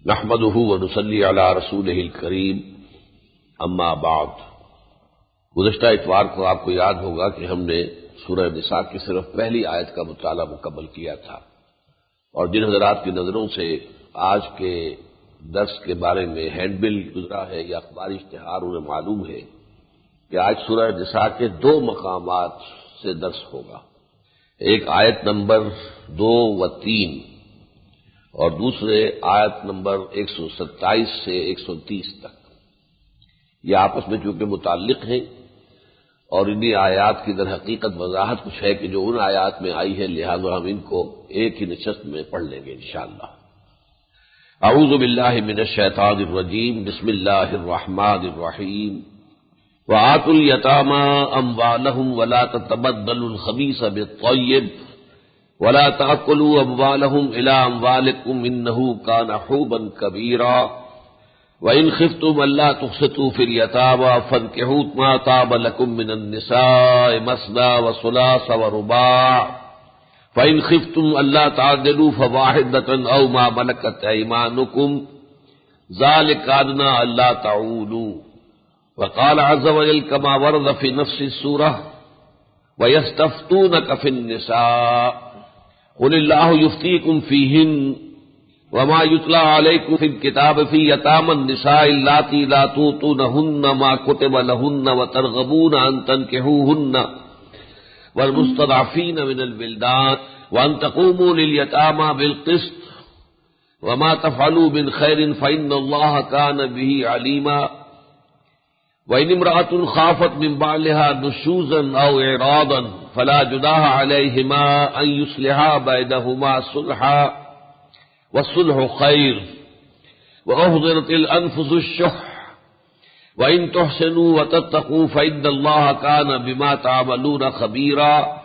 نحمده ونصلی علی رسولہ الکریم اما بعد۔ گزشتہ اتوار کو آپ کو یاد ہوگا کہ ہم نے سورہ نساء کی صرف پہلی آیت کا مطالعہ مکمل کیا تھا، اور جن حضرات کی نظروں سے آج کے درس کے بارے میں ہینڈ بل گزرا ہے یا اخباری اشتہار انہیں معلوم ہے کہ آج سورہ نساء کے دو مقامات سے درس ہوگا، ایک آیت نمبر 2 و 3 اور دوسرے آیت نمبر 127 سے 130 تک۔ یہ آپس میں چونکہ متعلق ہیں اور انہی آیات کی در حقیقت وضاحت کچھ ہے کہ جو ان آیات میں آئی ہے، لہذا ہم ان کو ایک ہی نشست میں پڑھ لیں گے انشاءاللہ۔ اعوذ باللہ من الشیطان الرجیم، بسم اللہ الرحمن الرحیم۔ وآتوا اليتامى أموالهم ولا تتبدلوا الخبيث بالطيب ولا تأكلوا أموالهم إلى أموالكم إنه كان حوبا كبيرا وإن خفتم ألا تقسطوا في اليتامى فانكحوا ما طاب لكم من النساء مثنى وثلاث ورباع فإن خفتم ألا تعدلوا فواحدة أو ما ملكت أيمانكم ذلك أدنى ألا تعولوا۔ وقال عز وجل كما ورد في نفس السورة ويستفتونك في النساء قل الله يفتيكم فيهن وما يتلى عليكم في الكتاب في يتامى النساء اللاتي لا تؤتونهن ما كتب لهن وترغبون أن تنكحوهن والمستضعفين من الولدان وأن تقوموا لليتامى بالقسط وما تفعلوا من خير فإن الله كان به عليما۔ وإن امرأة خافت من بعلها نشوزا أو إعراضا فلا جناح عليهما أن يصلحا بينهما صلحا والصلح خير وأحضرت الأنفس الشح وإن تحسنوا وتتقوا فإن الله كان بما تعملون خبيرا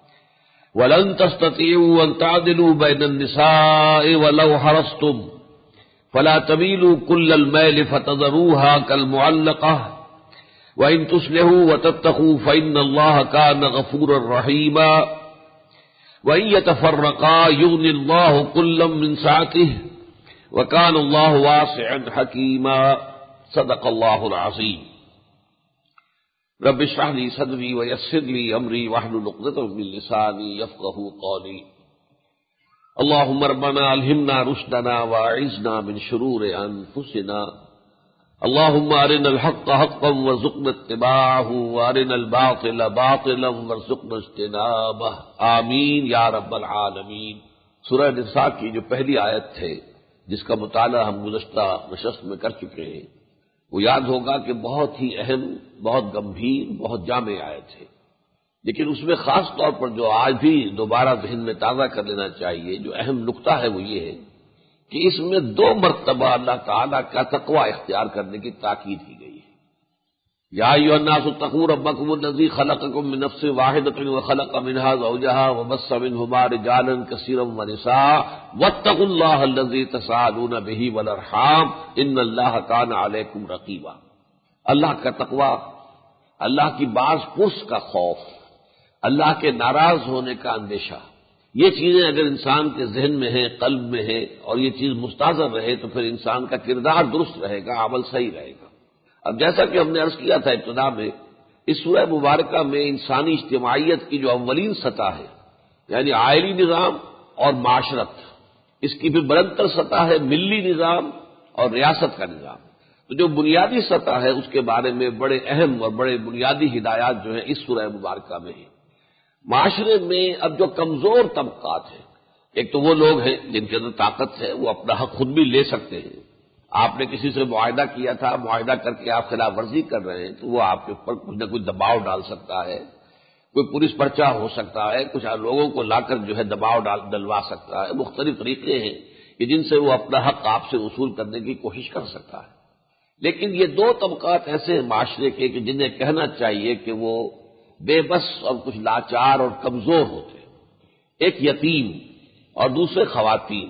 ولن تستطيعوا أن تعدلوا بين النساء ولو حرصتم فلا تميلوا كل الميل فتذروها كالمعلقة وَإِن تُصْلِحُوا وَتَتَّقُوا فَإِنَّ اللَّهَ كَانَ غَفُورًا رَّحِيمًا وَإِن يَتَفَرَّقَا يُغْنِ اللَّهُ كُلًّا مِّن سَعَتِهِ وَكَانَ اللَّهُ وَاسِعًا حَكِيمًا۔ صدق اللہ العظیم۔ رب اشرح لي صدری ويسر لي أمري واحلل عقدة من لساني يفقهوا قولي۔ اللهم ربنا ألهمنا رشدنا وأعذنا من شرور أنفسنا، اللهم أرنا الحق حقا وارزقنا اتباعه وأرنا الباطل باطلا وارزقنا اجتنابه، آمین یا رب العالمین۔ سورہ نساء کی جو پہلی آیت ہے جس کا مطالعہ ہم گزشتہ نشست میں کر چکے ہیں، وہ یاد ہوگا کہ بہت ہی اہم، بہت گمبھیر، بہت جامع آیت ہے، لیکن اس میں خاص طور پر جو آج بھی دوبارہ ذہن میں تازہ کر لینا چاہیے، جو اہم نقطہ ہے وہ یہ ہے کہ اس میں 2 مرتبہ اللہ تعالیٰ کا تقوی اختیار کرنے کی تاکید کی گئی ہے۔ یا ایھا الناس اتقوا ربکم الذی خلقکم من نفس واحدۃ وخلق منها زوجها وبث منهما رجالا کثیرا ونساء واتقوا اللہ الذی تساءلون به والارحام ان اللہ کان علیکم رقیبا۔ اللہ کا تقوی، اللہ کی باز پرس کا خوف، اللہ کے ناراض ہونے کا اندیشہ، یہ چیزیں اگر انسان کے ذہن میں ہیں، قلب میں ہے، اور یہ چیز مستحضر رہے تو پھر انسان کا کردار درست رہے گا، عمل صحیح رہے گا۔ اب جیسا کہ ہم نے عرض کیا تھا ابتدا میں، اس سورہ مبارکہ میں انسانی اجتماعیت کی جو اولین سطح ہے، یعنی عائلی نظام اور معاشرت، اس کی بھی بلندتر سطح ہے ملی نظام اور ریاست کا نظام۔ تو جو بنیادی سطح ہے اس کے بارے میں بڑے اہم اور بڑے بنیادی ہدایات جو ہیں اس سورہ مبارکہ میں ہیں۔ معاشرے میں اب جو کمزور طبقات ہیں، ایک تو وہ لوگ ہیں جن کے اندر طاقت ہے، وہ اپنا حق خود بھی لے سکتے ہیں۔ آپ نے کسی سے معاہدہ کیا تھا، معاہدہ کر کے آپ خلاف ورزی کر رہے ہیں تو وہ آپ کے اوپر کچھ نہ کچھ دباؤ ڈال سکتا ہے، کوئی پولیس پرچہ ہو سکتا ہے، کچھ لوگوں کو لا کر جو ہے دباؤ ڈلوا سکتا ہے۔ مختلف طریقے ہیں کہ جن سے وہ اپنا حق آپ سے وصول کرنے کی کوشش کر سکتا ہے۔ لیکن یہ 2 طبقات ایسے ہیں معاشرے کے کہ جنہیں کہنا چاہیے کہ وہ بے بس اور کچھ لاچار اور کمزور ہوتے، ایک یتیم اور دوسرے خواتین۔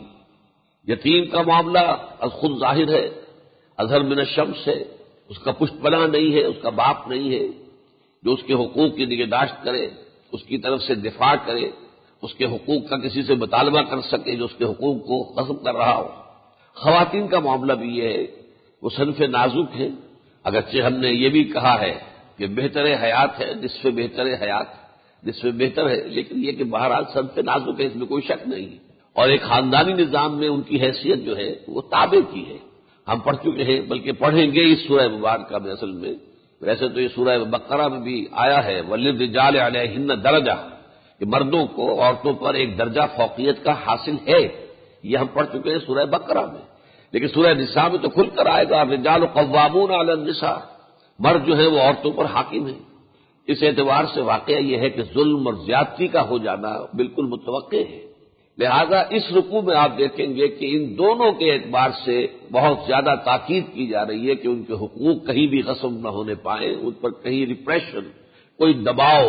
یتیم کا معاملہ خود ظاہر ہے، اظہر من الشمس ہے، اس کا پشت پناہ نہیں ہے، اس کا باپ نہیں ہے جو اس کے حقوق کی نگہداشت کرے، اس کی طرف سے دفاع کرے، اس کے حقوق کا کسی سے مطالبہ کر سکے جو اس کے حقوق کو غصب کر رہا ہو۔ خواتین کا معاملہ بھی یہ ہے، وہ صنف نازک ہے، اگرچہ ہم نے یہ بھی کہا ہے کہ بہتر حیات ہے، نصف بہتر حیات، نصف بہتر ہے، لیکن یہ کہ بہرحال صنف نازک ہے، اس میں کوئی شک نہیں ہے، اور ایک خاندانی نظام میں ان کی حیثیت جو ہے وہ تابع کی ہے، ہم پڑھ چکے ہیں، بلکہ پڑھیں گے اس سورہ مبارکہ میں اصل میں۔ ویسے تو یہ سورہ بقرہ میں بھی آیا ہے وَلِلرِّجَالِ عَلَيْهِنَّ دَرَجَةٌ، کہ مردوں کو عورتوں پر ایک درجہ فوقیت کا حاصل ہے، یہ ہم پڑھ چکے ہیں سورہ بقرہ میں، لیکن سورہ نساء میں تو کھل کر آئے گا الرجال قوامون علی النساء، مرد جو ہے وہ عورتوں پر حاکم ہے۔ اس اعتبار سے واقعہ یہ ہے کہ ظلم اور زیادتی کا ہو جانا بالکل متوقع ہے، لہذا اس رکوع میں آپ دیکھیں گے کہ ان دونوں کے اعتبار سے بہت زیادہ تاکید کی جا رہی ہے کہ ان کے حقوق کہیں بھی غصب نہ ہونے پائیں، ان پر کہیں ریپریشن، کوئی دباؤ،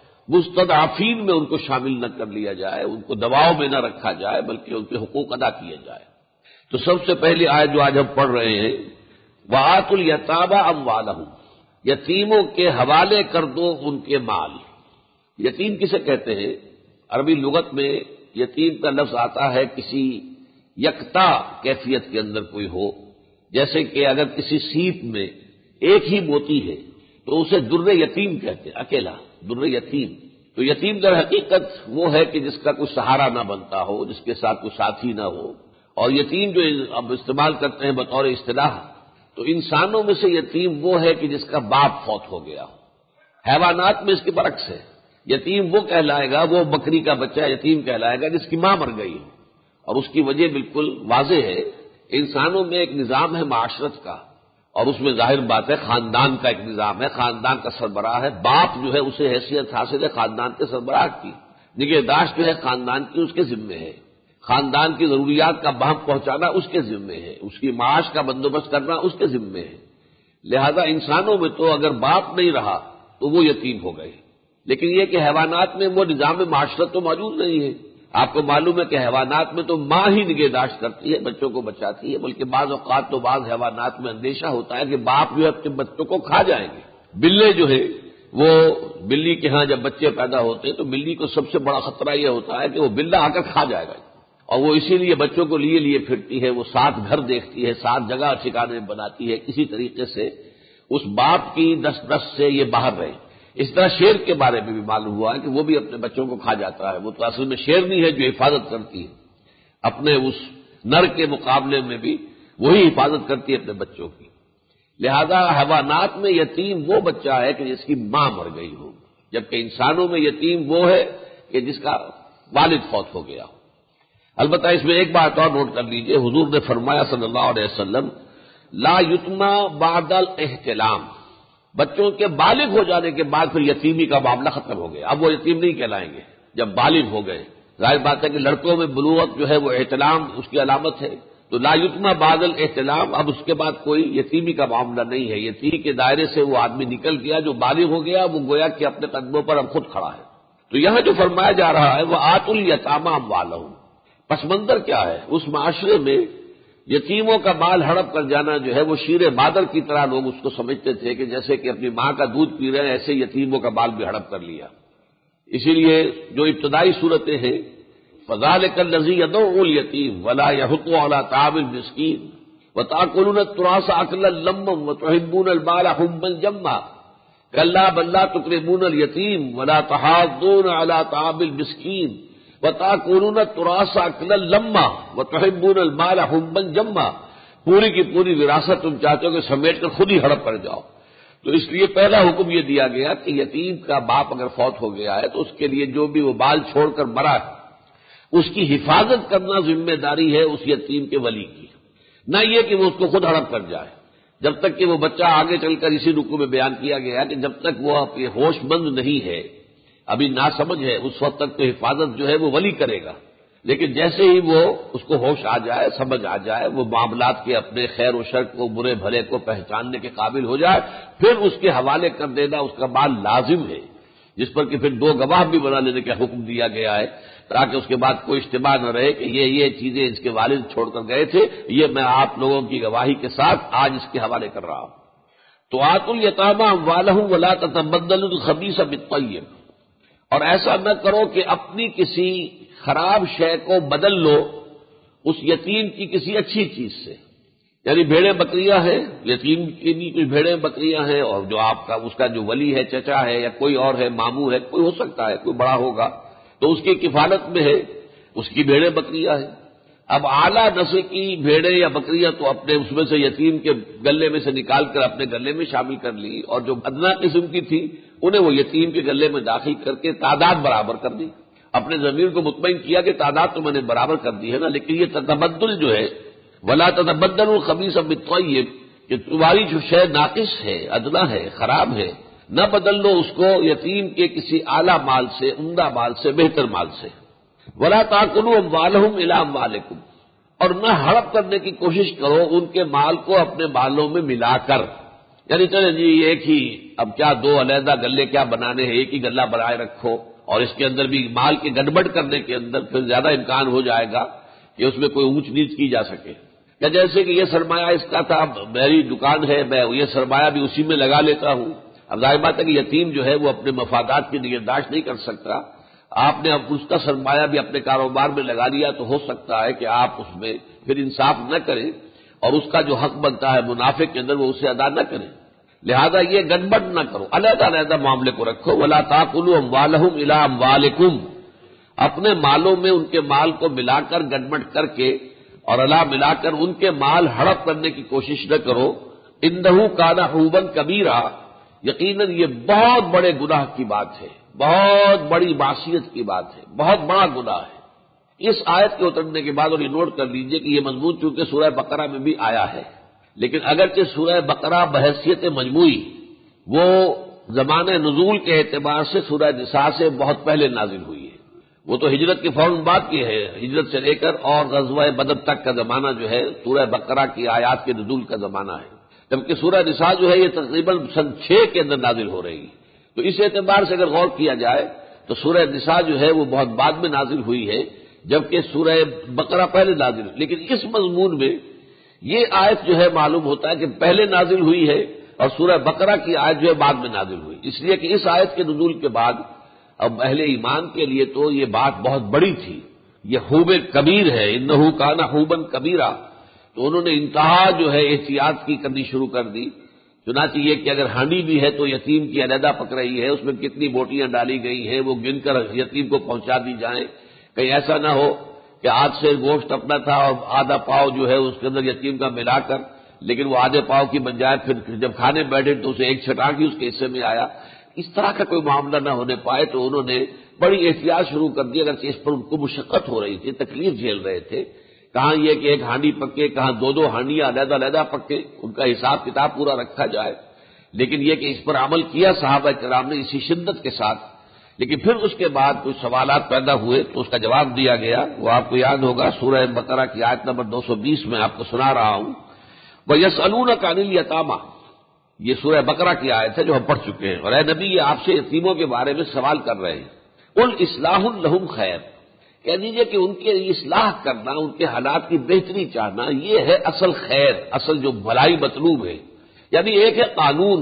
مستضعفین میں ان کو شامل نہ کر لیا جائے، ان کو دباؤ میں نہ رکھا جائے، بلکہ ان کے حقوق ادا کیے جائے۔ تو سب سے پہلی آیت جو آج ہم پڑھ رہے ہیں وَآتُوا الْيَتَامَىٰ أَمْوَالَهُمْ، یتیموں کے حوالے کر دو ان کے مال۔ یتیم کسے کہتے ہیں؟ عربی لغت میں یتیم کا لفظ آتا ہے کسی یکتا کیفیت کے اندر کوئی ہو، جیسے کہ اگر کسی سیپ میں ایک ہی موتی ہے تو اسے در یتیم کہتے ہیں، اکیلا در یتیم۔ تو یتیم در حقیقت وہ ہے کہ جس کا کوئی سہارا نہ بنتا ہو، جس کے ساتھ کوئی ساتھی نہ ہو، اور یتیم جو اب استعمال کرتے ہیں بطور اصطلاح، تو انسانوں میں سے یتیم وہ ہے کہ جس کا باپ فوت ہو گیا ہو۔ حیوانات میں اس کے برعکس ہے، یتیم وہ کہلائے گا، وہ بکری کا بچہ یتیم کہلائے گا جس کی ماں مر گئی ہو، اور اس کی وجہ بالکل واضح ہے۔ انسانوں میں ایک نظام ہے معاشرت کا، اور اس میں ظاہر بات ہے خاندان کا ایک نظام ہے، خاندان کا سربراہ ہے، باپ جو ہے اسے حیثیت حاصل ہے خاندان کے سربراہ کی، نگہداشت جو ہے خاندان کی اس کے ذمے ہے، خاندان کی ضروریات کا بہم پہنچانا اس کے ذمے ہے، اس کی معاش کا بندوبست کرنا اس کے ذمے ہے۔ لہذا انسانوں میں تو اگر باپ نہیں رہا تو وہ یتیم ہو گئے، لیکن یہ کہ حیوانات میں وہ نظام معاشرت تو موجود نہیں ہے۔ آپ کو معلوم ہے کہ حیوانات میں تو ماں ہی نگہداشت کرتی ہے، بچوں کو بچاتی ہے، بلکہ بعض اوقات تو بعض حیوانات میں اندیشہ ہوتا ہے کہ باپ جو ہے اپنے بچوں کو کھا جائیں گے۔ بلے جو ہے وہ بلی کے ہاں جب بچے پیدا ہوتے ہیں تو بلی کو سب سے بڑا خطرہ یہ ہوتا ہے کہ وہ بلہ آ کر کھا جائے گا، اور وہ اسی لیے بچوں کو لیے پھرتی ہے، وہ 7 گھر دیکھتی ہے، 7 جگہ ٹھکانے بناتی ہے، کسی طریقے سے اس باپ کی دست سے یہ باہر رہے۔ اس طرح شیر کے بارے میں بھی معلوم ہوا ہے کہ وہ بھی اپنے بچوں کو کھا جاتا ہے، وہ تو اصل میں شیرنی ہے جو حفاظت کرتی ہے، اپنے اس نر کے مقابلے میں بھی وہی حفاظت کرتی ہے اپنے بچوں کی۔ لہذا حیوانات میں یتیم وہ بچہ ہے کہ جس کی ماں مر گئی ہو، جبکہ انسانوں میں یتیم وہ ہے کہ جس کا والد فوت ہو گیا ہو۔ البتہ اس میں ایک بات اور نوٹ کر لیجئے، حضور نے فرمایا صلی اللہ علیہ وسلم لا یتما بعد الاحتلام، بچوں کے بالغ ہو جانے کے بعد پھر یتیمی کا معاملہ ختم ہو گیا، اب وہ یتیم نہیں کہلائیں گے جب بالغ ہو گئے۔ ظاہر بات ہے کہ لڑکوں میں بلوغت جو ہے وہ احتلام اس کی علامت ہے، تو لا یتما بعد الاحتلام، اب اس کے بعد کوئی یتیمی کا معاملہ نہیں ہے، یتیمی کے دائرے سے وہ آدمی نکل گیا، جو بالغ ہو گیا وہ گویا کہ اپنے قدموں پر اب خود کھڑا ہے۔ تو یہاں جو فرمایا جا رہا ہے وہ آتوا الیتامی اموالہم، پس منظر کیا ہے؟ اس معاشرے میں یتیموں کا مال ہڑپ کر جانا جو ہے وہ شیر مادر کی طرح لوگ اس کو سمجھتے تھے کہ جیسے کہ اپنی ماں کا دودھ پی رہے ہیں، ایسے یتیموں کا مال بھی ہڑپ کر لیا۔ اسی لیے جو ابتدائی صورتیں ہیں فَذَلِكَ الَّذِي يَدُعُّ الْيَتِيمَ وَلَا يَحُضُّ عَلَىٰ طَعَامِ الْمِسْكِينِ وَتَأْكُلُونَ التُّرَاثَ أَكْلًا لَمًّا وَتُحِبُّونَ الْمَالَ حُبًّا جَمًّا كَلَّا بَل لَّا تُكْرِمُونَ الْيَتِيمَ وَلَا تَحَاضُّونَ عَلَىٰ طَعَامِ الْمِسْكِينِ وَتَأْكُلُونَ التُّرَاثَ أَكْلًا لَمًّا وَتُحِبُّونَ الْمَالَ حُبًّا جَمًّا، پوری کی پوری وراثت تم چاہتے ہو کہ سمیٹ کر خود ہی ہڑپ کر جاؤ۔ تو اس لیے پہلا حکم یہ دیا گیا کہ یتیم کا باپ اگر فوت ہو گیا ہے تو اس کے لیے جو بھی وہ بال چھوڑ کر مرا ہے اس کی حفاظت کرنا ذمہ داری ہے اس یتیم کے ولی کی، نہ یہ کہ وہ اس کو خود ہڑپ کر جائے۔ جب تک کہ وہ بچہ آگے چل کر اسی رکوع میں بیان کیا گیا کہ جب تک وہ ہوش مند نہیں ہے، ابھی ناسمجھ ہے، اس وقت تک تو حفاظت جو ہے وہ ولی کرے گا، لیکن جیسے ہی وہ اس کو ہوش آ جائے، سمجھ آ جائے، وہ معاملات کے اپنے خیر و شر کو، برے بھلے کو پہچاننے کے قابل ہو جائے، پھر اس کے حوالے کر دینا اس کا مال لازم ہے، جس پر کہ پھر 2 گواہ بھی بنا لینے کا حکم دیا گیا ہے، تاکہ اس کے بعد کوئی اشتباہ نہ رہے کہ یہ چیزیں اس کے والد چھوڑ کر گئے تھے، یہ میں آپ لوگوں کی گواہی کے ساتھ آج اس کے حوالے کر رہا ہوں۔ تو آتوا الیتامی اموالہم ولا تتبدلوا الخبیث بالطیب، اور ایسا نہ کرو کہ اپنی کسی خراب شے کو بدل لو اس یتیم کی کسی اچھی چیز سے، یعنی بھیڑیں بکریاں ہیں، یتیم کی بھی کچھ بھیڑیں بکریاں ہیں، اور جو آپ کا اس کا جو ولی ہے، چچا ہے یا کوئی اور ہے، ماموں ہے، کوئی ہو سکتا ہے، کوئی بڑا ہوگا تو اس کی کفالت میں ہے، اس کی بھیڑیں بکریاں ہیں۔ اب اعلیٰ نسل کی بھیڑیں یا بکریاں تو اپنے اس میں سے یتیم کے گلے میں سے نکال کر اپنے گلے میں شامل کر لی، اور جو ادنا قسم کی تھی انہیں وہ یتیم کے گلے میں داخل کر کے تعداد برابر کر دی، اپنے ضمیر کو مطمئن کیا کہ تعداد تو میں نے برابر کر دی ہے نا، لیکن یہ تبدل جو ہے، ولا تتبدلوا الخبیث بالطیب، کہ تمہاری جو شے ناقص ہے، ادنا ہے، خراب ہے، نہ بدل لو اس کو یتیم کے کسی اعلیٰ مال سے، عمدہ مال سے، بہتر مال سے۔ ولا تاکلوا اموالہم الی اموالکم، اور نہ ہڑپ کرنے کی کوشش کرو ان کے مال کو اپنے مالوں میں ملا کر، یعنی چلے جی ایک ہی، اب کیا دو علیحدہ گلے کیا بنانے ہیں، ایک ہی گلہ بنائے رکھو، اور اس کے اندر بھی مال کے گڑبڑ کرنے کے اندر پھر زیادہ امکان ہو جائے گا کہ اس میں کوئی اونچ نیچ کی جا سکے، یا جیسے کہ یہ سرمایہ اس کا تھا، میری دکان ہے، میں یہ سرمایہ بھی اسی میں لگا لیتا ہوں۔ اب ظاہر بات ہے کہ یتیم جو ہے وہ اپنے مفادات کی نگہداشت نہیں کر سکتا، آپ نے اب اس کا سرمایہ بھی اپنے کاروبار میں لگا دیا تو ہو سکتا ہے کہ آپ اس میں پھر انصاف نہ کریں اور اس کا جو حق بنتا ہے منافع کے اندر وہ اسے ادا نہ کریں، لہذا یہ گڑبڑ نہ کرو، علیحدہ علیحدہ معاملے کو رکھو۔ ولا تاکلوا اموالہم الی اموالکم، اپنے مالوں میں ان کے مال کو ملا کر گڑبڑ کر کے اور الا ملا کر ان کے مال ہڑپ کرنے کی کوشش نہ کرو، انہ کان حوبا کبیرا، یقیناً یہ بہت بڑے گناہ کی بات ہے، بہت بڑی معصیت کی بات ہے، بہت بڑا گناہ ہے۔ اس آیت کے اترنے کے بعد، اور یہ نوٹ کر لیجئے کہ یہ مضمون چونکہ سورہ بقرہ میں بھی آیا ہے، لیکن اگرچہ سورہ بقرہ بحیثیت مجموعی وہ زمانہ نزول کے اعتبار سے سورہ نساء سے بہت پہلے نازل ہوئی ہے، وہ تو ہجرت کے فوراً بعد کی ہے، ہجرت سے لے کر اور غزوہ بدر تک کا زمانہ جو ہے سورہ بقرہ کی آیات کے نزول کا زمانہ ہے، جبکہ سورہ نساء جو ہے یہ تقریباً سن 6 کے اندر نازل ہو رہی ہے، تو اس اعتبار سے اگر غور کیا جائے تو سورہ نساء جو ہے وہ بہت بعد میں نازل ہوئی ہے، جبکہ سورہ بقرہ پہلے نازل ہوئی، لیکن اس مضمون میں یہ آیت جو ہے معلوم ہوتا ہے کہ پہلے نازل ہوئی ہے اور سورہ بقرہ کی آیت جو ہے بعد میں نازل ہوئی، اس لیے کہ اس آیت کے نزول کے بعد اب اہل ایمان کے لیے تو یہ بات بہت بڑی تھی، یہ حوب کبیر ہے، انہ کان حوبا کبیرا، تو انہوں نے انتہا جو ہے احتیاط کی کرنی شروع کر دی، چنانچہ یہ کہ اگر ہانڈی بھی ہے تو یتیم کی علیحدہ پک رہی ہے، اس میں کتنی بوٹیاں ڈالی گئی ہیں وہ گن کر یتیم کو پہنچا دی جائیں، کہیں ایسا نہ ہو کہ آدھ سے گوشت اپنا تھا اور آدھا پاؤ جو ہے اس کے اندر یتیم کا ملا کر، لیکن وہ آدھے پاؤ کی بجائے پھر جب کھانے بیٹھے تو اسے ایک چھٹانک ہی اس کے حصے میں آیا، اس طرح کا کوئی معاملہ نہ ہونے پائے تو انہوں نے بڑی احتیاط شروع کر دی، اگرچہ اس پر ان کو مشقت ہو رہی تھی، تکلیف جھیل رہے تھے، کہاں یہ کہ ایک ہانڈی پکے، کہاں دو دو ہانڈیاں علیحدہ علیحدہ پکے، ان کا حساب کتاب پورا رکھا جائے، لیکن یہ کہ اس پر عمل کیا صحابہ کرام نے اسی شدت کے ساتھ، لیکن پھر اس کے بعد کچھ سوالات پیدا ہوئے تو اس کا جواب دیا گیا، وہ آپ کو یاد ہوگا سورہ بقرہ کی آیت نمبر 220 میں آپ کو سنا رہا ہوں، وَيَسْأَلُونَكَ عَنِ الْيَتَامَى، یہ سورہ بقرہ کی آیت ہے جو ہم پڑھ چکے ہیں، اور اے نبی یہ آپ سے یتیموں کے بارے میں سوال کر رہے ہیں، قُلْ إِصْلَاحٌ لَهُمْ خَيْرٌ، کہہ دیجئے کہ ان کے اصلاح کرنا، ان کے حالات کی بہتری چاہنا، یہ ہے اصل خیر، اصل جو بھلائی مطلوب ہے، یعنی ایک ہے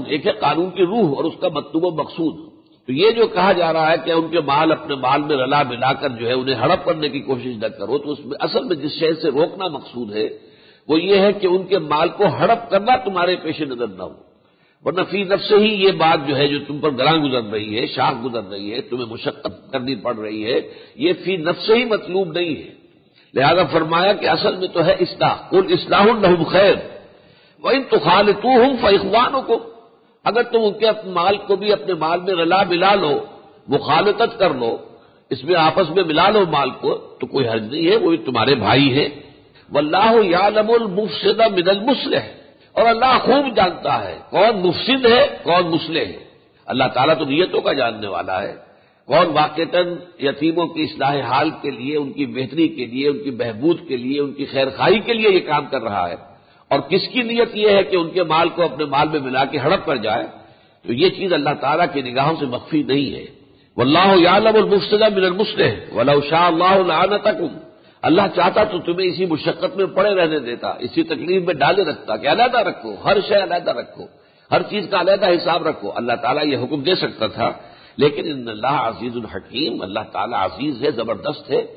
قانون کی روح اور اس کا مطلوب و مقصود، تو یہ جو کہا جا رہا ہے کہ ان کے مال اپنے مال میں رلا ملا کر جو ہے انہیں ہڑپ کرنے کی کوشش نہ کرو، تو اس میں اصل میں جس شے سے روکنا مقصود ہے وہ یہ ہے کہ ان کے مال کو ہڑپ کرنا تمہارے پیش نظر نہ ہو، ورنہ فی نفس ہی یہ بات جو ہے جو تم پر گراں گزر رہی ہے، شاق گزر رہی ہے، تمہیں مشقت کرنی پڑ رہی ہے، یہ فی نفس ہی مطلوب نہیں ہے، لہذا فرمایا کہ اصل میں تو ہے اصلاح، قل اصلاح لہم خیر وَإِن تُخَالِطُوهُمْ فَإِخْوَانُكُمْ، اگر تم ان کے مال کو بھی اپنے مال میں رلا ملا لو، مخالطت کر لو، اس میں آپس میں ملا لو مال کو تو کوئی حرج نہیں ہے، وہ بھی تمہارے بھائی ہیں، واللہ یعلم المفسد من المصلح، اور اللہ خوب جانتا ہے کون مفسد ہے کون مصلح ہے، اللہ تعالیٰ تو نیتوں کا جاننے والا ہے، کون واقعتاً یتیموں کی اصلاح حال کے لیے، ان کی بہتری کے لیے، ان کی بہبود کے لیے، ان کی خیر خواہی کے لیے یہ کام کر رہا ہے، اور کس کی نیت یہ ہے کہ ان کے مال کو اپنے مال میں ملا کے ہڑپ کر جائے، تو یہ چیز اللہ تعالیٰ کی نگاہوں سے مخفی نہیں ہے، واللہ یعلم المفسد من المصلح ولو شاء اللہ لعنتکم، اللہ چاہتا تو تمہیں اسی مشقت میں پڑے رہنے دیتا، اسی تکلیف میں ڈالے رکھتا کہ علیحدہ رکھو، ہر شے علیحدہ رکھو، ہر چیز کا علیحدہ حساب رکھو، اللہ تعالیٰ یہ حکم دے سکتا تھا، لیکن ان اللہ عزیز الحکیم، اللہ تعالیٰ عزیز ہے، زبردست ہے،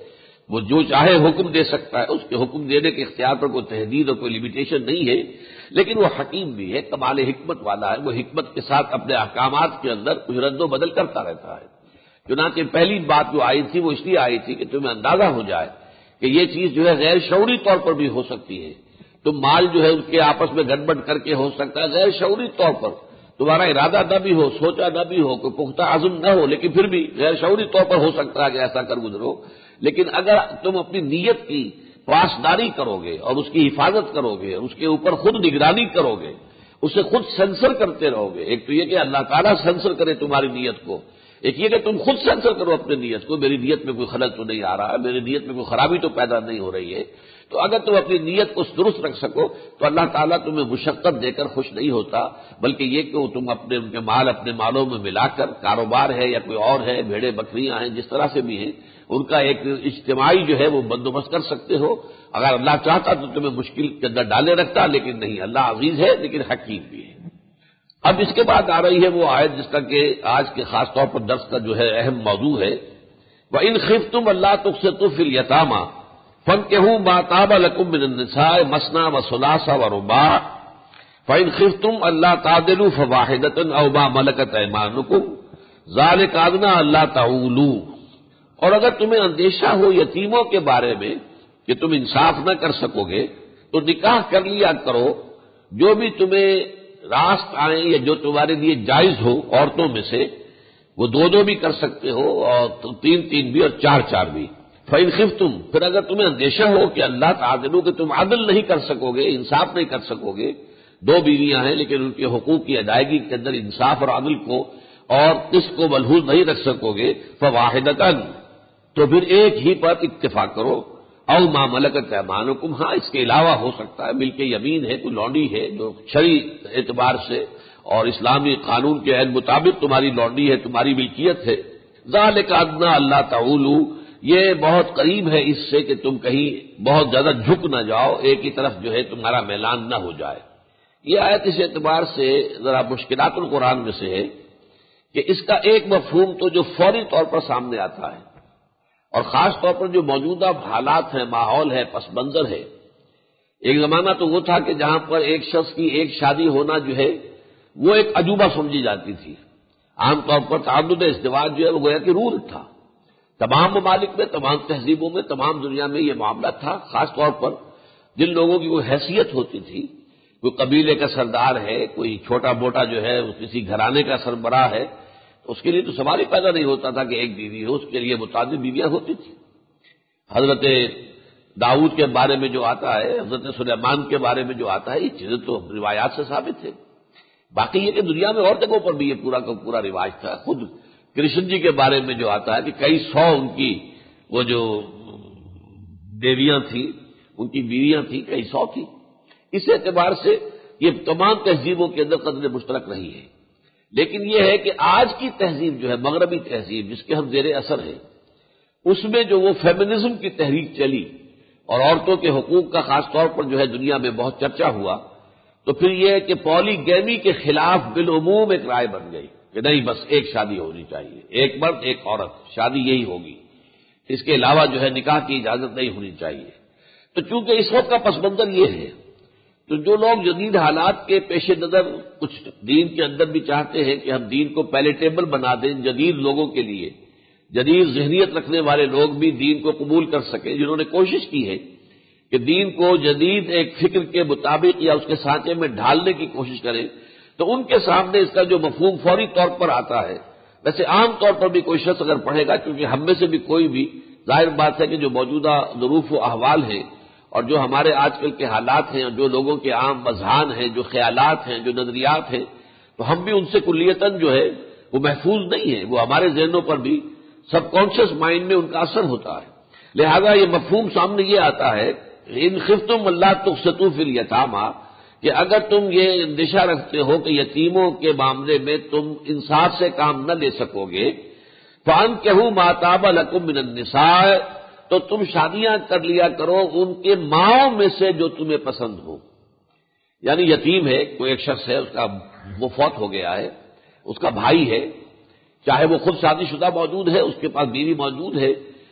وہ جو چاہے حکم دے سکتا ہے، اس کے حکم دینے کے اختیار پر کوئی تحدید اور کوئی لمیٹیشن نہیں ہے، لیکن وہ حکیم بھی ہے، کمال حکمت والا ہے، وہ حکمت کے ساتھ اپنے احکامات کے اندر کچھ رد و بدل کرتا رہتا ہے۔ چنانچہ پہلی بات جو آئی تھی وہ اس لیے آئی تھی کہ تمہیں اندازہ ہو جائے کہ یہ چیز جو ہے غیر شعوری طور پر بھی ہو سکتی ہے، تو مال جو ہے ان کے آپس میں گڑبڑ کر کے ہو سکتا ہے، غیر شعوری طور پر تمہارا ارادہ نہ بھی ہو، سوچا نہ بھی ہو، کوئی پختہ عزم نہ ہو، لیکن پھر بھی غیر شعوری طور پر ہو سکتا ہے کہ ایسا کر گزرو۔ لیکن اگر تم اپنی نیت کی پاسداری کرو گے اور اس کی حفاظت کرو گے، اس کے اوپر خود نگرانی کرو گے، اسے خود سینسر کرتے رہو گے، ایک تو یہ کہ اللہ تعالیٰ سینسر کرے تمہاری نیت کو، ایک یہ کہ تم خود سینسر کرو اپنی نیت کو، میری نیت میں کوئی خلل تو نہیں آ رہا ہے، میری نیت میں کوئی خرابی تو پیدا نہیں ہو رہی ہے، تو اگر تم اپنی نیت کو درست رکھ سکو تو اللہ تعالیٰ تمہیں مشقت دے کر خوش نہیں ہوتا، بلکہ یہ کہ تم اپنے ان کے مال اپنے مالوں میں ملا کر، کاروبار ہے یا کوئی اور ہے، بھیڑے بکریاں ہیں، جس طرح سے بھی ہیں، ان کا ایک اجتماعی جو ہے وہ بندوبست کر سکتے ہو۔ اگر اللہ چاہتا تو تمہیں مشکل کے اندر ڈالے رکھتا، لیکن نہیں، اللہ عزیز ہے لیکن حکیم بھی ہے۔ اب اس کے بعد آ رہی ہے وہ آیت جس کا کہ آج کے خاص طور پر درس کا جو ہے اہم موضوع ہے، وَإِنْ خِفْتُمْ أَلَّا تُقْسِطُوا فِي الْيَتَامَىٰ فَانكِحُوا مَا طَابَ لَكُم مِّنَ النِّسَاءِ مَثْنَىٰ وَثُلَاثَ وَرُبَاعَ فَإِنْ خِفْتُمْ أَلَّا تَعْدِلُوا فَوَاحِدَةً أَوْ مَا مَلَكَتْ أَيْمَانُكُمْ ذَٰلِكَ أَدْنَىٰ أَلَّا تَعُولُوا۔ اور اگر تمہیں اندیشہ ہو یتیموں کے بارے میں کہ تم انصاف نہ کر سکو گے تو نکاح کر لیا کرو جو بھی تمہیں راست آئیں یا جو تمہارے لیے جائز ہو عورتوں میں سے، وہ دو دو بھی کر سکتے ہو اور تین تین بھی اور چار چار بھی۔ فَإِنْ خِفْتُمْ، پھر اگر تمہیں اندیشہ ہو کہ اللہ تعدلوا کہ تم عدل نہیں کر سکو گے، انصاف نہیں کر سکو گے، دو بیویاں ہیں لیکن ان کے حقوق کی ادائیگی کے اندر انصاف اور عدل کو اور قسط کو ملحوظ نہیں رکھ سکو گے، فواحدۃ، تو پھر ایک ہی پر اتفاق کرو، او ما ملکت ایمانکم، ہاں اس کے علاوہ ہو سکتا ہے ملک یمین ہے، کوئی لونڈی ہے جو شرعی اعتبار سے اور اسلامی قانون کے عین مطابق تمہاری لونڈی ہے، تمہاری ملکیت ہے، ذالک ادنیٰ اللہ تعولوا، یہ بہت قریب ہے اس سے کہ تم کہیں بہت زیادہ جھک نہ جاؤ، ایک ہی طرف جو ہے تمہارا میلان نہ ہو جائے۔ یہ آیت اس اعتبار سے ذرا مشکلات القرآن میں سے ہے کہ اس کا ایک مفہوم تو جو فوری طور پر سامنے آتا ہے، اور خاص طور پر جو موجودہ حالات ہیں، ماحول ہے، پس منظر ہے۔ ایک زمانہ تو وہ تھا کہ جہاں پر ایک شخص کی ایک شادی ہونا جو ہے وہ ایک عجوبہ سمجھی جاتی تھی، عام طور پر تعدد ازدواج جو ہے وہ گویا کہ رول تھا، تمام ممالک میں، تمام تہذیبوں میں، تمام دنیا میں یہ معاملہ تھا۔ خاص طور پر جن لوگوں کی کوئی حیثیت ہوتی تھی، کوئی قبیلے کا سردار ہے، کوئی چھوٹا موٹا جو ہے کسی گھرانے کا سربراہ ہے، تو اس کے لیے تو سوال ہی پیدا نہیں ہوتا تھا کہ ایک بیوی ہو، اس کے لیے متعدد بیویاں ہوتی تھیں۔ حضرت داؤد کے بارے میں جو آتا ہے، حضرت سلیمان کے بارے میں جو آتا ہے، یہ چیزیں تو روایات سے ثابت ہے۔ باقی یہ کہ دنیا میں اور جگہوں پر بھی یہ پورا کا پورا رواج تھا۔ خود کرشن جی کے بارے میں جو آتا ہے کہ کئی سو ان کی وہ جو دیویاں تھیں، ان کی بیویاں تھیں، کئی سو تھی۔ اس اعتبار سے یہ تمام تہذیبوں کے اندر قدر مشترک رہی ہے، لیکن یہ ہے کہ آج کی تہذیب جو ہے، مغربی تہذیب جس کے ہم زیر اثر ہیں، اس میں جو وہ فیمنزم کی تحریک چلی اور عورتوں کے حقوق کا خاص طور پر جو ہے دنیا میں بہت چرچا ہوا، تو پھر یہ ہے کہ پولی گیمی کے خلاف بالعموم ایک رائے بن گئی کہ نہیں، بس ایک شادی ہونی چاہیے، ایک مرد ایک عورت، شادی یہی ہوگی، اس کے علاوہ جو ہے نکاح کی اجازت نہیں ہونی چاہیے۔ تو چونکہ اس وقت کا پس منظر یہ ہے، تو جو لوگ جدید حالات کے پیش نظر کچھ دین کے اندر بھی چاہتے ہیں کہ ہم دین کو پیلیٹیبل بنا دیں جدید لوگوں کے لیے، جدید ذہنیت رکھنے والے لوگ بھی دین کو قبول کر سکیں، جنہوں نے کوشش کی ہے کہ دین کو جدید ایک فکر کے مطابق یا اس کے سانچے میں ڈھالنے کی کوشش کریں، تو ان کے سامنے اس کا جو مفہوم فوری طور پر آتا ہے، ویسے عام طور پر بھی کوئی شخص اگر پڑھے گا، کیونکہ ہم میں سے بھی کوئی بھی، ظاہر بات ہے کہ جو موجودہ ظروف و احوال ہیں اور جو ہمارے آج کل کے حالات ہیں اور جو لوگوں کے عام اذہان ہیں، جو خیالات ہیں، جو نظریات ہیں، تو ہم بھی ان سے کلیتاً جو ہے وہ محفوظ نہیں ہیں، وہ ہمارے ذہنوں پر بھی سب کانشیس مائنڈ میں ان کا اثر ہوتا ہے۔ لہذا یہ مفہوم سامنے یہ آتا ہے، ان خفتم اللہ تقسطوا فی الیتامى، کہ اگر تم یہ اندیشہ رکھتے ہو کہ یتیموں کے معاملے میں تم انصاف سے کام نہ لے سکو گے، فانکحوا ما طاب لکم من النساء، تو تم شادیاں کر لیا کرو ان کے ماؤں میں سے جو تمہیں پسند ہو۔ یعنی یتیم ہے، کوئی ایک شخص ہے، اس کا وہ فوت ہو گیا ہے، اس کا بھائی ہے، چاہے وہ خود شادی شدہ موجود ہے، اس کے پاس بیوی موجود ہے،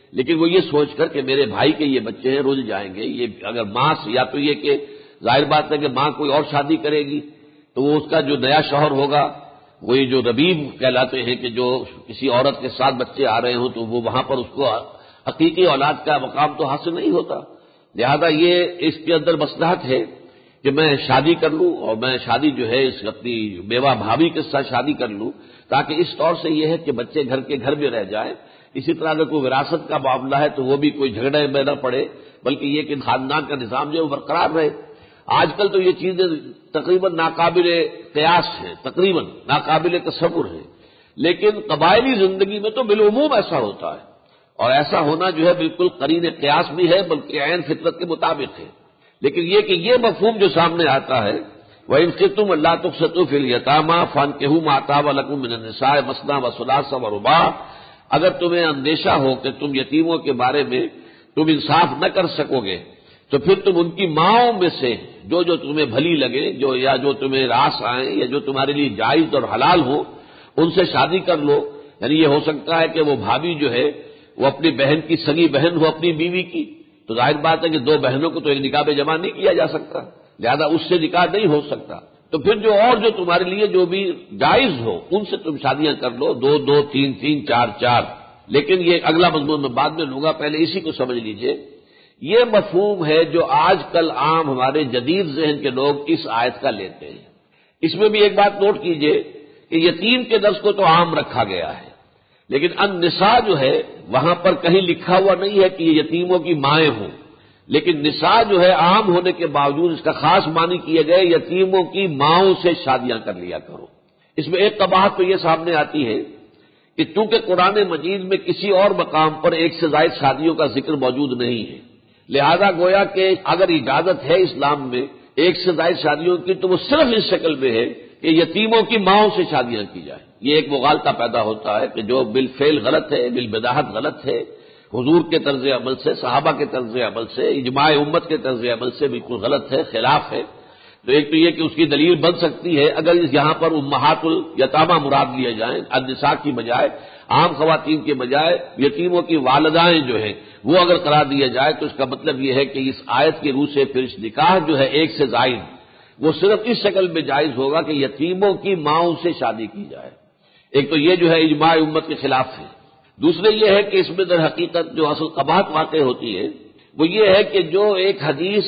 لیکن وہ یہ سوچ کر کہ میرے بھائی کے یہ بچے ہیں رل جائیں گے، یہ اگر ماں یا تو یہ کہ ظاہر بات ہے کہ ماں کوئی اور شادی کرے گی تو وہ اس کا جو نیا شوہر ہوگا وہ یہ جو ربیب کہلاتے ہیں کہ جو کسی عورت کے ساتھ بچے آ رہے ہوں تو وہ وہاں پر اس کو حقیقی اولاد کا مقام تو حاصل نہیں ہوتا، لہذا یہ اس کے اندر مصلحت ہے کہ میں شادی کر لوں اور میں شادی جو ہے اس اپنی بیوہ بھابھی کے ساتھ شادی کر لوں، تاکہ اس طور سے یہ ہے کہ بچے گھر کے گھر میں رہ جائیں۔ اسی طرح اگر کوئی وراثت کا معاملہ ہے تو وہ بھی کوئی جھگڑے میں نہ پڑے، بلکہ یہ کہ خاندان کا نظام جو ہے وہ برقرار رہے۔ آج کل تو یہ چیزیں تقریباً ناقابل قیاس ہیں، تقریباً ناقابل تصور ہیں، لیکن قبائلی زندگی میں تو بالعموم ایسا ہوتا ہے، اور ایسا ہونا جو ہے بالکل قرین قیاس بھی ہے، بلکہ عین فطرت کے مطابق ہے۔ لیکن یہ کہ یہ مفہوم جو سامنے آتا ہے وَإِنْ خِفْتُمْ أَلَّا تُقْسِطُوا فِي الْيَتَامَىٰ فَانكِحُوا مَا طَابَ لَكُم مِّنَ النِّسَاءِ مَثْنَىٰ وَثُلَاثَ وَرُبَاعَ، اگر تمہیں اندیشہ ہو کہ تم یتیموں کے بارے میں تم انصاف نہ کر سکو گے تو پھر تم ان کی ماؤں میں سے جو تمہیں بھلی لگے، جو تمہیں راس آئیں یا جو تمہارے لیے جائز اور حلال ہو، ان سے شادی کر لو۔ یعنی یہ ہو سکتا ہے کہ وہ بھابھی جو ہے وہ اپنی بہن کی سگی بہن ہو اپنی بیوی کی، تو ظاہر بات ہے کہ دو بہنوں کو تو ایک نکاح پہ جمع نہیں کیا جا سکتا، لہذا اس سے نکاح نہیں ہو سکتا، تو پھر جو تمہارے لیے جو بھی جائز ہو ان سے تم شادیاں کر لو، دو دو، تین تین، چار چار۔ لیکن یہ اگلا مضمون میں بعد میں لوں گا، پہلے اسی کو سمجھ لیجئے۔ یہ مفہوم ہے جو آج کل عام ہمارے جدید ذہن کے لوگ اس آیت کا لیتے ہیں۔ اس میں بھی ایک بات نوٹ کیجئے کہ یتیم کے لفظ کو تو عام رکھا گیا ہے، لیکن النساء جو ہے وہاں پر کہیں لکھا ہوا نہیں ہے کہ یہ یتیموں کی مائیں ہوں، لیکن نساء جو ہے عام ہونے کے باوجود اس کا خاص معنی کیے گئے یتیموں کی ماؤں سے شادیاں کر لیا کرو۔ اس میں ایک قباحت تو یہ سامنے آتی ہے کہ چونکہ قرآن مجید میں کسی اور مقام پر ایک سے زائد شادیوں کا ذکر موجود نہیں ہے، لہذا گویا کہ اگر اجازت ہے اسلام میں ایک سے زائد شادیوں کی تو وہ صرف اس شکل میں ہے کہ یتیموں کی ماؤں سے شادیاں کی جائیں۔ یہ ایک مغالطہ پیدا ہوتا ہے کہ جو بالفعل غلط ہے، بالبداہت غلط ہے، حضور کے طرز عمل سے، صحابہ کے طرز عمل سے، اجماع امت کے طرز عمل سے بالکل غلط ہے، خلاف ہے۔ تو ایک تو یہ کہ اس کی دلیل بن سکتی ہے اگر یہاں پر امہات الیتامى مراد لیے جائیں، النساء کی بجائے، عام خواتین کے بجائے یتیموں کی والدائیں جو ہیں وہ اگر قرار دیا جائے تو اس کا مطلب یہ ہے کہ اس آیت کی روح سے پھر اس نکاح جو ہے ایک سے زائد وہ صرف اس شکل میں جائز ہوگا کہ یتیموں کی ماؤں سے شادی کی جائے۔ ایک تو یہ جو ہے اجماع امت کے خلاف ہے، دوسرے یہ ہے کہ اس میں در حقیقت جو اصل قباحت واقع ہوتی ہے وہ یہ ہے کہ جو ایک حدیث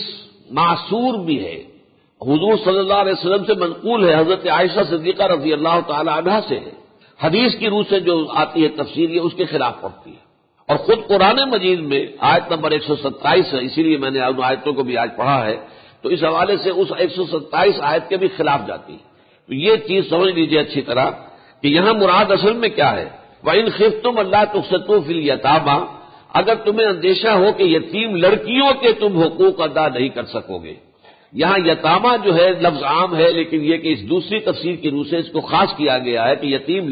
معصور بھی ہے، حضور صلی اللہ علیہ وسلم سے منقول ہے، حضرت عائشہ صدیقہ رضی اللہ تعالی عنہا سے ہے، حدیث کی روح سے جو آتی ہے تفسیر یہ اس کے خلاف پڑتی ہے، اور خود قرآن مجید میں آیت نمبر 127 ہے، اسی لیے میں نے ان آیتوں کو بھی آج پڑھا ہے، تو اس حوالے سے اس 127 آیت کے بھی خلاف جاتی ہے۔ تو یہ چیز سمجھ لیجیے اچھی طرح کہ یہاں مراد اصل میں کیا ہے، وَإِنْ خِفْتُمْ أَلَّا تُقْسِطُوا فِي الْيَتَامَىٰ، اگر تمہیں اندیشہ ہو کہ یتیم لڑکیوں کے تم حقوق ادا نہیں کر سکو گے۔ یہاں یتامہ جو ہے لفظ عام ہے، لیکن یہ کہ اس دوسری تفسیر کی روح سے اس کو خاص کیا گیا ہے کہ یتیم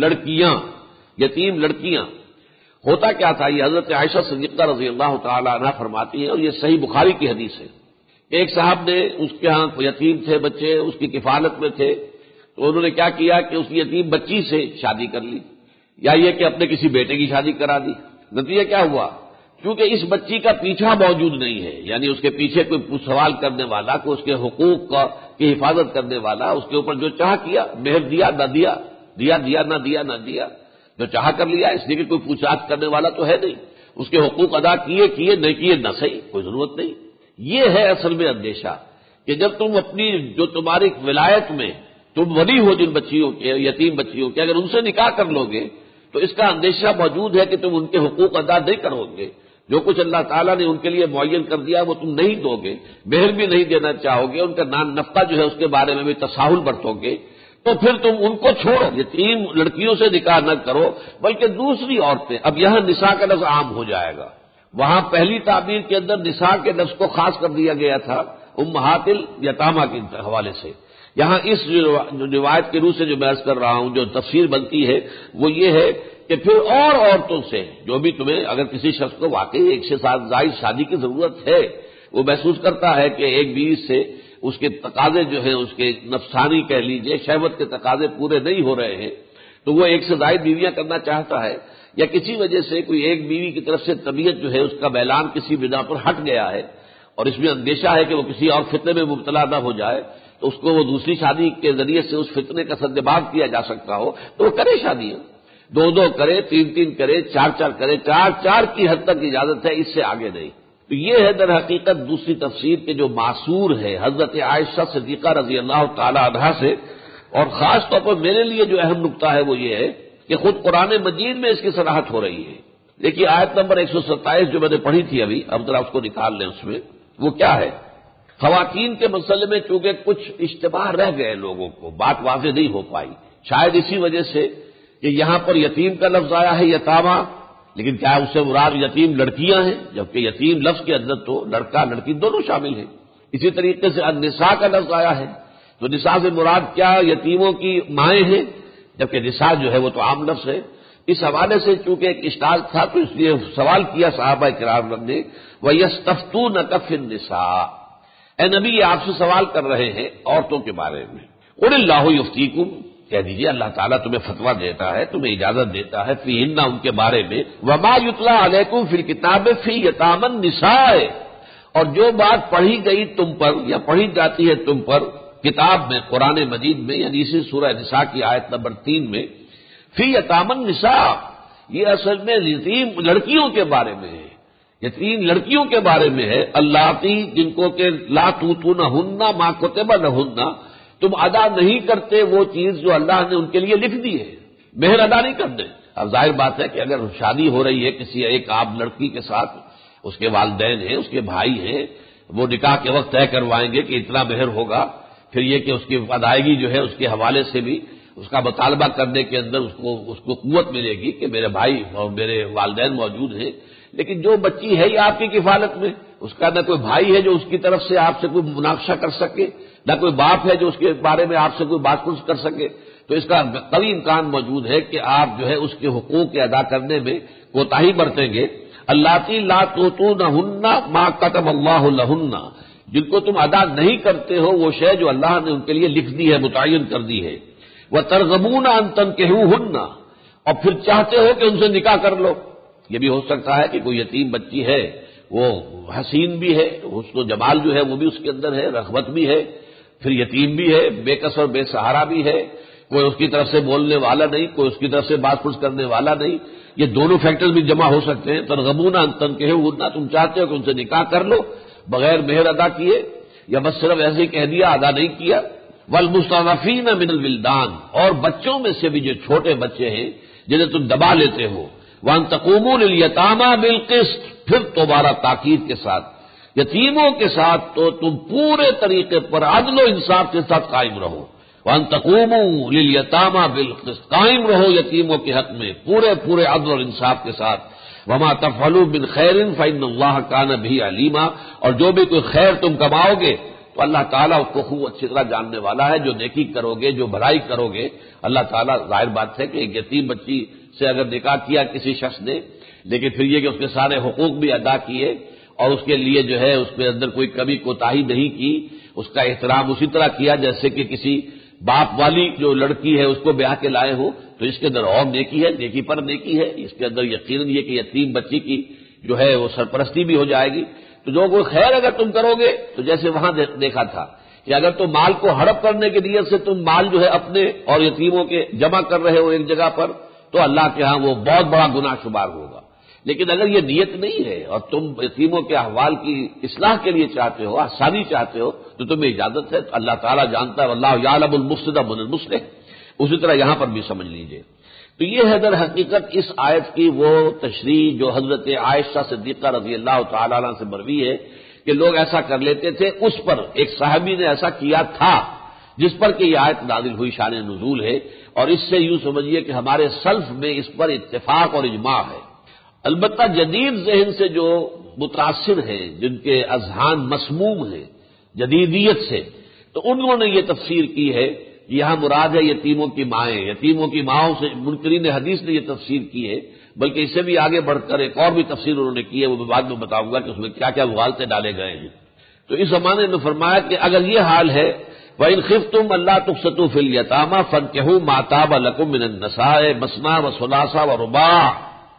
لڑکیاں ہوتا کیا تھا، یہ حضرت عائشہ صدیقہ رضی اللہ تعالی عنہا فرماتی ہیں، اور یہ صحیح بخاری کی حدیث ہے۔ ایک صاحب نے اس کے ہاں یتیم تھے بچے، اس کی کفالت میں تھے، تو انہوں نے کیا کیا کہ اس یتیم بچی سے شادی کر لی، یا یہ کہ اپنے کسی بیٹے کی شادی کرا دی۔ نتیجہ کیا ہوا، کیونکہ اس بچی کا پیچھا موجود نہیں ہے، یعنی اس کے پیچھے کوئی سوال کرنے والا، کوئی اس کے حقوق کی حفاظت کرنے والا، اس کے اوپر جو چاہ کیا، مہر دیا نہ دیا، نہ دیا، جو چاہ کر لیا، اس لیے کہ کوئی پوچھ گچھ کرنے والا تو ہے نہیں، اس کے حقوق ادا کیے نہیں کیے نہ صحیح، کوئی ضرورت نہیں۔ یہ ہے اصل میں اندیشہ کہ جب تم اپنی جو تمہاری ولایت میں تم ولی ہو جن بچیوں کے، یتیم بچیوں کے، اگر ان سے نکاح کر لو گے تو اس کا اندیشہ موجود ہے کہ تم ان کے حقوق ادا نہیں کرو گے، جو کچھ اللہ تعالیٰ نے ان کے لیے معین کر دیا وہ تم نہیں دو گے، مہر بھی نہیں دینا چاہو گے، ان کا نفقہ جو ہے اس کے بارے میں بھی تساہل برتو گے، تو پھر تم ان کو چھوڑو، یتیم لڑکیوں سے نکاح نہ کرو بلکہ دوسری عورتیں۔ اب یہاں نساء کا لفظ عام ہو جائے گا، وہاں پہلی تعبیر کے اندر نساء کے لفظ کو خاص کر دیا گیا تھا امہات الیتامى کے حوالے سے۔ یہاں اس روایت کی روح سے جو میں عرض کر رہا ہوں، جو تفسیر بنتی ہے وہ یہ ہے کہ پھر اور عورتوں سے جو بھی تمہیں، اگر کسی شخص کو واقعی ایک سے زائد شادی کی ضرورت ہے، وہ محسوس کرتا ہے کہ ایک بیوی سے اس کے تقاضے جو ہیں، اس کے نفسانی کہہ لیجئے شہوت کے تقاضے پورے نہیں ہو رہے ہیں، تو وہ ایک سے زائد بیویاں کرنا چاہتا ہے، یا کسی وجہ سے کوئی ایک بیوی کی طرف سے طبیعت جو ہے اس کا میلان کسی بنا پر ہٹ گیا ہے اور اس میں اندیشہ ہے کہ وہ کسی اور فتنے میں مبتلا نہ ہو جائے، تو اس کو وہ دوسری شادی کے ذریعے سے اس فتنے کا سدباب کیا جا سکتا ہو تو وہ کرے شادی، دو کرے، تین کرے، چار کرے، چار کی حد تک اجازت ہے، اس سے آگے نہیں۔ تو یہ ہے در حقیقت دوسری تفسیر کے جو معصور ہے حضرت عائشہ صدیقہ رضی اللہ تعالی عنہا سے، اور خاص طور پر میرے لیے جو اہم نقطہ ہے وہ یہ ہے کہ خود قرآن مجید میں اس کی صراحت ہو رہی ہے۔ دیکھیے آیت نمبر 127 جو میں نے پڑھی تھی ابھی، اب ذرا اس کو نکال لیں، اس میں وہ کیا ہے؟ خواتین کے مسئلے میں چونکہ کچھ اشتباہ رہ گئے، لوگوں کو بات واضح نہیں ہو پائی، شاید اسی وجہ سے کہ یہاں پر یتیم کا لفظ آیا ہے یتامہ، لیکن کیا اس سے مراد یتیم لڑکیاں ہیں؟ جبکہ یتیم لفظ کے اندر تو لڑکا لڑکی دونوں شامل ہیں۔ اسی طریقے سے النساء کا لفظ آیا ہے، تو نساء سے مراد کیا یتیموں کی مائیں ہیں؟ جبکہ نساء جو ہے وہ تو عام لفظ ہے۔ اس حوالے سے چونکہ ایک اشکال تھا تو اس لیے سوال کیا صحابہ کرام نے، وَيَسْتَفْتُونَكَ فِي النِّسَاءِ، اے نبی یہ آپ سے سوال کر رہے ہیں عورتوں کے بارے میں، قُلِ اللَّهُ يُفْتِيكُمْ، کہہ دیجیے اللہ تعالیٰ تمہیں فتویٰ دیتا ہے، تمہیں اجازت دیتا ہے، فیہن ان کے بارے میں، وَمَا يُتْلَىٰ عَلَيْكُمْ فِي الْكِتَابِ فِي يَتَامَى النِّسَاءِ، اور جو بات پڑھی گئی تم پر یا پڑھی جاتی ہے تم پر کتاب میں، قرآن مجید میں، یعنی اسی سورہ نساء کی آیت نمبر 3 میں، فی یتامى النساء، یہ اصل میں یتیم لڑکیوں کے بارے میں ہے، یتیم لڑکیوں کے بارے میں ہے، اللاتی جن کو کہ لا تؤتونہن ما کتب لہن، تم ادا نہیں کرتے وہ چیز جو اللہ نے ان کے لیے لکھ دی ہے، مہر ادا نہیں کرتے۔ اب ظاہر بات ہے کہ اگر شادی ہو رہی ہے کسی ایک عام لڑکی کے ساتھ، اس کے والدین ہیں، اس کے بھائی ہیں، وہ نکاح کے وقت طے کروائیں گے کہ اتنا مہر ہوگا، پھر یہ کہ اس کی ادائیگی جو ہے اس کے حوالے سے بھی اس کا مطالبہ کرنے کے اندر اس کو قوت ملے گی کہ میرے بھائی اور میرے والدین موجود ہیں، لیکن جو بچی ہے یہ آپ کی کفالت میں، اس کا نہ کوئی بھائی ہے جو اس کی طرف سے آپ سے کوئی مناقشہ کر سکے، نہ کوئی باپ ہے جو اس کے بارے میں آپ سے کوئی بات پوچھ کر سکے، تو اس کا قوی امکان موجود ہے کہ آپ جو ہے اس کے حقوق کے ادا کرنے میں کوتاہی برتیں گے۔ اللاتی لا تؤتونہن ما کتب اللہ لہن، جن کو تم ادا نہیں کرتے ہو وہ شے جو اللہ نے ان کے لیے لکھ دی ہے، متعین کر دی ہے، وَتَرْغَبُونَ أَن تَنكِحُوهُنَّ، اور پھر چاہتے ہو کہ ان سے نکاح کر لو۔ یہ بھی ہو سکتا ہے کہ کوئی یتیم بچی ہے، وہ حسین بھی ہے، حسن و جمال جو ہے وہ بھی اس کے اندر ہے، رغبت بھی ہے، پھر یتیم بھی ہے، بے کس اور بے سہارا بھی ہے، کوئی اس کی طرف سے بولنے والا نہیں، کوئی اس کی طرف سے بات پوچھ کرنے والا نہیں، یہ دونوں فیکٹرز بھی جمع ہو سکتے ہیں۔ ترغبون ان تنکحوهن، تم چاہتے ہو کہ ان سے نکاح کر لو بغیر مہر ادا کیے، یا بس صرف ایسے ہی کہہ دیا ادا نہیں کیا۔ والمستضعفین من الولدان، اور بچوں میں سے بھی جو چھوٹے بچے ہیں جنہیں تم دبا لیتے ہو، وان تقوموا للیتامى بالقسط، پھر دوبارہ تاکید کے ساتھ یتیموں کے ساتھ تو تم پورے طریقے پر عدل و انصاف کے ساتھ قائم رہو، وان تقوموا للیتامى بالقسط، قائم رہو یتیموں کے حق میں پورے عدل اور انصاف کے ساتھ۔ وما تفعلوا من خیر فإن اللہ کان بہ علیما، اور جو بھی کوئی خیر تم کماؤ گے تو اللہ تعالیٰ اس کو خوب اچھی طرح جاننے والا ہے، جو نیکی کرو گے، جو بھلائی کرو گے، اللہ تعالیٰ، ظاہر بات ہے کہ ایک یتیم بچی سے اگر نکاح کیا کسی شخص نے، لیکن پھر یہ کہ اس کے سارے حقوق بھی ادا کیے اور اس کے لیے جو ہے اس کے اندر کوئی کمی کوتاہی نہیں کی، اس کا احترام اسی طرح کیا جیسے کہ کسی باپ والی جو لڑکی ہے اس کو بیاہ کے لائے ہو، تو اس کے اندر اور نیکی ہے، نیکی پر نیکی ہے، اس کے اندر یقیناً یہ کہ یتیم بچی کی جو ہے وہ سرپرستی بھی ہو جائے گی۔ تو جو کوئی خیر اگر تم کرو گے تو جیسے وہاں دیکھا تھا کہ اگر تم مال کو ہڑپ کرنے کی نیت سے تم مال جو ہے اپنے اور یتیموں کے جمع کر رہے ہو ایک جگہ پر، تو اللہ کے ہاں وہ بہت بڑا گناہ شمار ہوگا۔ لیکن اگر یہ نیت نہیں ہے اور تم یتیموں کے احوال کی اصلاح کے لیے چاہتے ہو، آسانی چاہتے ہو، تو تمہیں اجازت ہے، تو اللہ تعالیٰ جانتا ہے، واللہ یعلم المفسد من المصلح، اسی طرح یہاں پر بھی سمجھ لیجئے۔ تو یہ ہے در حقیقت اس آیت کی وہ تشریح جو حضرت عائشہ صدیقہ رضی اللہ تعالیٰ عنہ سے مروی ہے کہ لوگ ایسا کر لیتے تھے، اس پر ایک صحابی نے ایسا کیا تھا جس پر کہ یہ آیت نازل ہوئی، شان نزول ہے، اور اس سے یوں سمجھیے کہ ہمارے سلف میں اس پر اتفاق اور اجماع ہے۔ البتہ جدید ذہن سے جو متاثر ہیں، جن کے اذہان مسموم ہیں جدیدیت سے، تو انہوں نے یہ تفسیر کی ہے، یہاں مراد ہے یتیموں کی مائیں، یتیموں کی ماؤں سے منکرین حدیث نے یہ تفسیر کی ہے، بلکہ اس سے بھی آگے بڑھ کر ایک اور بھی تفسیر انہوں نے کی ہے، وہ میں بعد میں بتاؤں گا کہ اس میں کیا کیا مغالطے ڈالے گئے ہیں۔ تو اس زمانے میں فرمایا کہ اگر یہ حال ہے، وَإِنْ خِفْتُمْ أَلَّا تُقْسِطُوا فِي الْيَتَامَى فَانكِحُوا مَا طَابَ لَكُم مِّنَ النِّسَاءِ مَثْنَىٰ وَثُلَاثَ وَرُبَاعَ،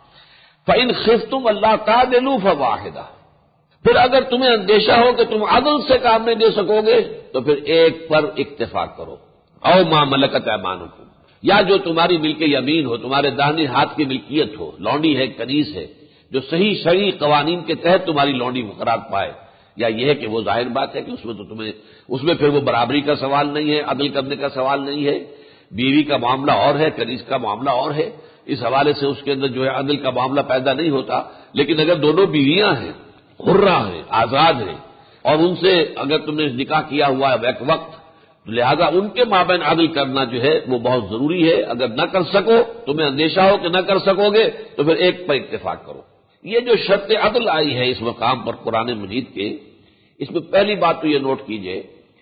فَإِنْ خِفْتُمْ أَلَّا تَعْدِلُوا فَوَاحِدَةٌ، پھر اگر تمہیں اندیشہ ہو کہ تم عدل سے کام نہیں دے سکو گے تو پھر ایک پر اکتفا کرو، او ما ملکت ایمانکم، یا جو تمہاری ملک یمین ہو، تمہارے داہنے ہاتھ کی ملکیت ہو، لونڈی ہے، کنیز ہے، جو صحیح شرعی قوانین کے تحت تمہاری لونڈی قرار پائے، یا یہ ہے کہ وہ ظاہر بات ہے کہ اس میں تو تمہیں اس میں پھر وہ برابری کا سوال نہیں ہے، عدل کرنے کا سوال نہیں ہے، بیوی کا معاملہ اور ہے، کنیز کا معاملہ اور ہے، اس حوالے سے اس کے اندر جو ہے عدل کا معاملہ پیدا نہیں ہوتا۔ لیکن اگر دونوں بیویاں ہیں، حرہ ہیں، آزاد ہیں، اور ان سے اگر تم نے نکاح کیا ہوا ہے بیک وقت، لہذا ان کے مابین عدل کرنا جو ہے وہ بہت ضروری ہے۔ اگر نہ کر سکو، تمہیں اندیشہ ہو کہ نہ کر سکو گے تو پھر ایک پر اتفاق کرو۔ یہ جو شرط عدل آئی ہے اس مقام پر قرآن مجید کے، اس میں پہلی بات تو یہ نوٹ کیجئے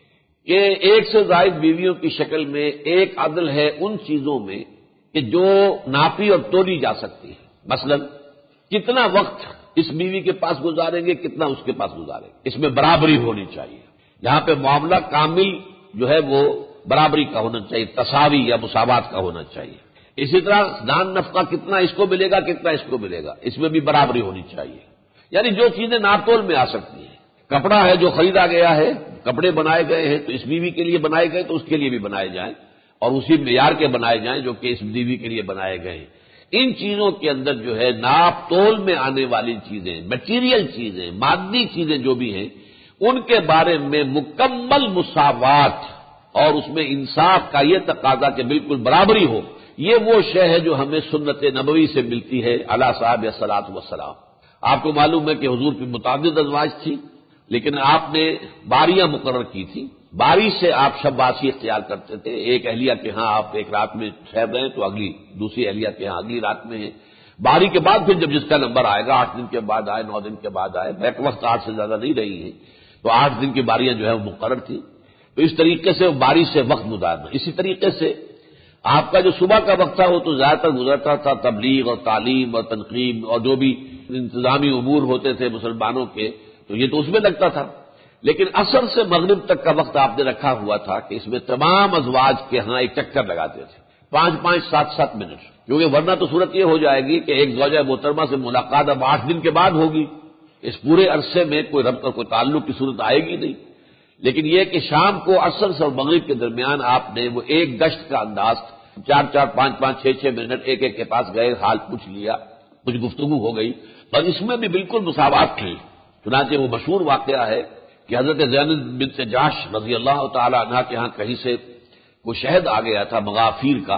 کہ ایک سے زائد بیویوں کی شکل میں ایک عدل ہے ان چیزوں میں کہ جو ناپی اور تولی جا سکتی ہے۔ مثلا کتنا وقت اس بیوی کے پاس گزاریں گے، کتنا اس کے پاس گزاریں گے، اس میں برابری ہونی چاہیے۔ یہاں پہ معاملہ کامل جو ہے وہ برابری کا ہونا چاہیے، تساوی یا مساوات کا ہونا چاہیے۔ اسی طرح دان نفقہ کتنا اس کو ملے گا، کتنا اس کو ملے گا، اس میں بھی برابری ہونی چاہیے۔ یعنی جو چیزیں ناپتول میں آ سکتی ہیں، کپڑا ہے جو خریدا گیا ہے، کپڑے بنائے گئے ہیں تو اس بیوی کے لیے بنائے گئے تو اس کے لیے بھی بنائے جائیں، اور اسی معیار کے بنائے جائیں جو کہ اس بیوی کے لیے بنائے گئے ہیں۔ ان چیزوں کے اندر جو ہے ناپ تول میں آنے والی چیزیں، میٹیریل چیزیں، مادی چیزیں جو بھی ہیں، ان کے بارے میں مکمل مساوات اور اس میں انصاف کا یہ تقاضا کہ بالکل برابری ہو، یہ وہ شے ہے جو ہمیں سنت نبوی سے ملتی ہے علی صاحب الصلاۃ والسلام۔ آپ کو معلوم ہے کہ حضور کی متعدد ازواج تھی، لیکن آپ نے باریاں مقرر کی تھی، باری سے آپ شب باسی اختیار کرتے تھے۔ ایک اہلیہ کے ہاں آپ ایک رات میں ٹھہر رہے ہیں تو اگلی دوسری اہلیہ کے ہاں اگلی رات میں ہے۔ باری کے بعد پھر جب جس کا نمبر آئے گا، 8 دن کے بعد آئے، 9 دن کے بعد آئے، بیک وقت 8 سے زیادہ نہیں رہی ہے تو 8 دن کی باریاں جو ہے وہ مقرر تھی۔ تو اس طریقے سے باری سے وقت گزارنا۔ اسی طریقے سے آپ کا جو صبح کا وقت تھا وہ تو زیادہ تر گزرتا تھا تبلیغ اور تعلیم اور تنقیب اور جو بھی انتظامی امور ہوتے تھے مسلمانوں کے، تو یہ تو اس میں لگتا تھا۔ لیکن عصر سے مغرب تک کا وقت آپ نے رکھا ہوا تھا کہ اس میں تمام ازواج کے ہاں ایک چکر لگاتے تھے، 5-5 7-7 منٹ، کیونکہ ورنہ تو صورت یہ ہو جائے گی کہ ایک زوجہ محترمہ سے ملاقات اب 8 دن کے بعد ہوگی، اس پورے عرصے میں کوئی ربط اور کوئی تعلق کی صورت آئے گی نہیں۔ لیکن یہ کہ شام کو عصر سے اور مغرب کے درمیان آپ نے وہ ایک گشت کا انداز، 4-4 5-5 6-6 منٹ ایک ایک کے پاس گئے، حال پوچھ لیا، کچھ گفتگو ہو گئی، اور اس میں بھی بالکل مساوات تھی۔ چنانچہ وہ مشہور واقعہ ہے کہ حضرت زینب بنت جاش رضی اللہ تعالی عنہا کے ہاں کہیں سے وہ شہد آ گیا تھا مغافیر کا،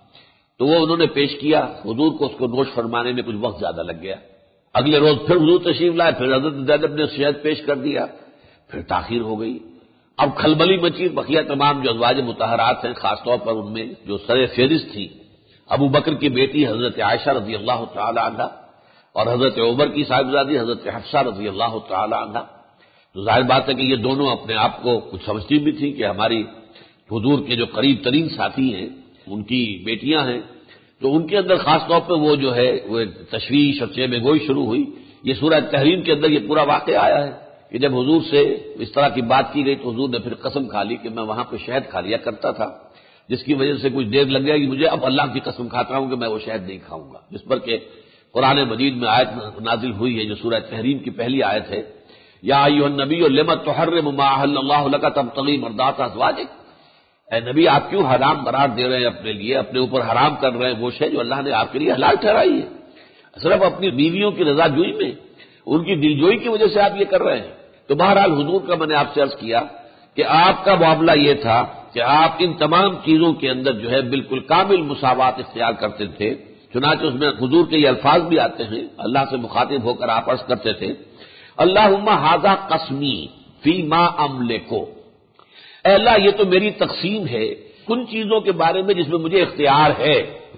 تو وہ انہوں نے پیش کیا حضور کو، اس کو نوش فرمانے میں کچھ وقت زیادہ لگ گیا۔ اگلے روز پھر حضور تشریف لائے، پھر حضرت زینب نے شہد پیش کر دیا، پھر تاخیر ہو گئی۔ اب کھلبلی مچی، بقیہ تمام جو ازواج مطہرات ہیں، خاص طور پر ان میں جو سر فہرست تھی ابو بکر کی بیٹی حضرت عائشہ رضی اللہ تعالی عنہا اور حضرت عمر کی صاحبزادی حضرت حفصہ رضی اللہ تعالی عنہا، تو ظاہر بات ہے کہ یہ دونوں اپنے آپ کو کچھ سمجھتی بھی تھی کہ ہماری حضور کے جو قریب ترین ساتھی ہیں ان کی بیٹیاں ہیں، تو ان کے اندر خاص طور پہ وہ جو ہے وہ ایک تشویش اور چیمے گوئی شروع ہوئی۔ یہ سورہ تحریم کے اندر یہ پورا واقعہ آیا ہے کہ جب حضور سے اس طرح کی بات کی گئی تو حضور نے پھر قسم کھا لی کہ میں وہاں پہ شہد کھا لیا کرتا تھا، جس کی وجہ سے کچھ دیر لگ جائے گی مجھے، اب اللہ کی قسم کھاتا ہوں کہ میں وہ شہد نہیں کھاؤں گا۔ جس پر کہ قرآن مجید میں آیت نازل ہوئی ہے جو سورہ تحریم کی پہلی آیت ہے، یا ایھا النبی لم تحرم ما احل اللہ لک تبتغی مرضات ازواجک، اے نبی آپ کیوں حرام قرار دے رہے ہیں اپنے لیے، اپنے اوپر حرام کر رہے ہیں وہ شے جو اللہ نے آپ کے لیے حلال ٹھہرائی ہے، صرف اپنی بیویوں کی رضا جوئی میں، ان کی دل جوئی کی وجہ سے آپ یہ کر رہے ہیں۔ تو بہرحال حضور کا میں نے آپ سے عرض کیا کہ آپ کا معاملہ یہ تھا کہ آپ ان تمام چیزوں کے اندر جو ہے بالکل کامل مساوات اختیار کرتے تھے۔ چنانچہ اس میں حضور کے یہ الفاظ بھی آتے ہیں، اللہ سے مخاطب ہو کر آپ عرض کرتے تھے، اللہم ھذا قسمی فی ما املکو، اے اللہ یہ تو میری تقسیم ہے ان چیزوں کے بارے میں جس میں مجھے اختیار ہے،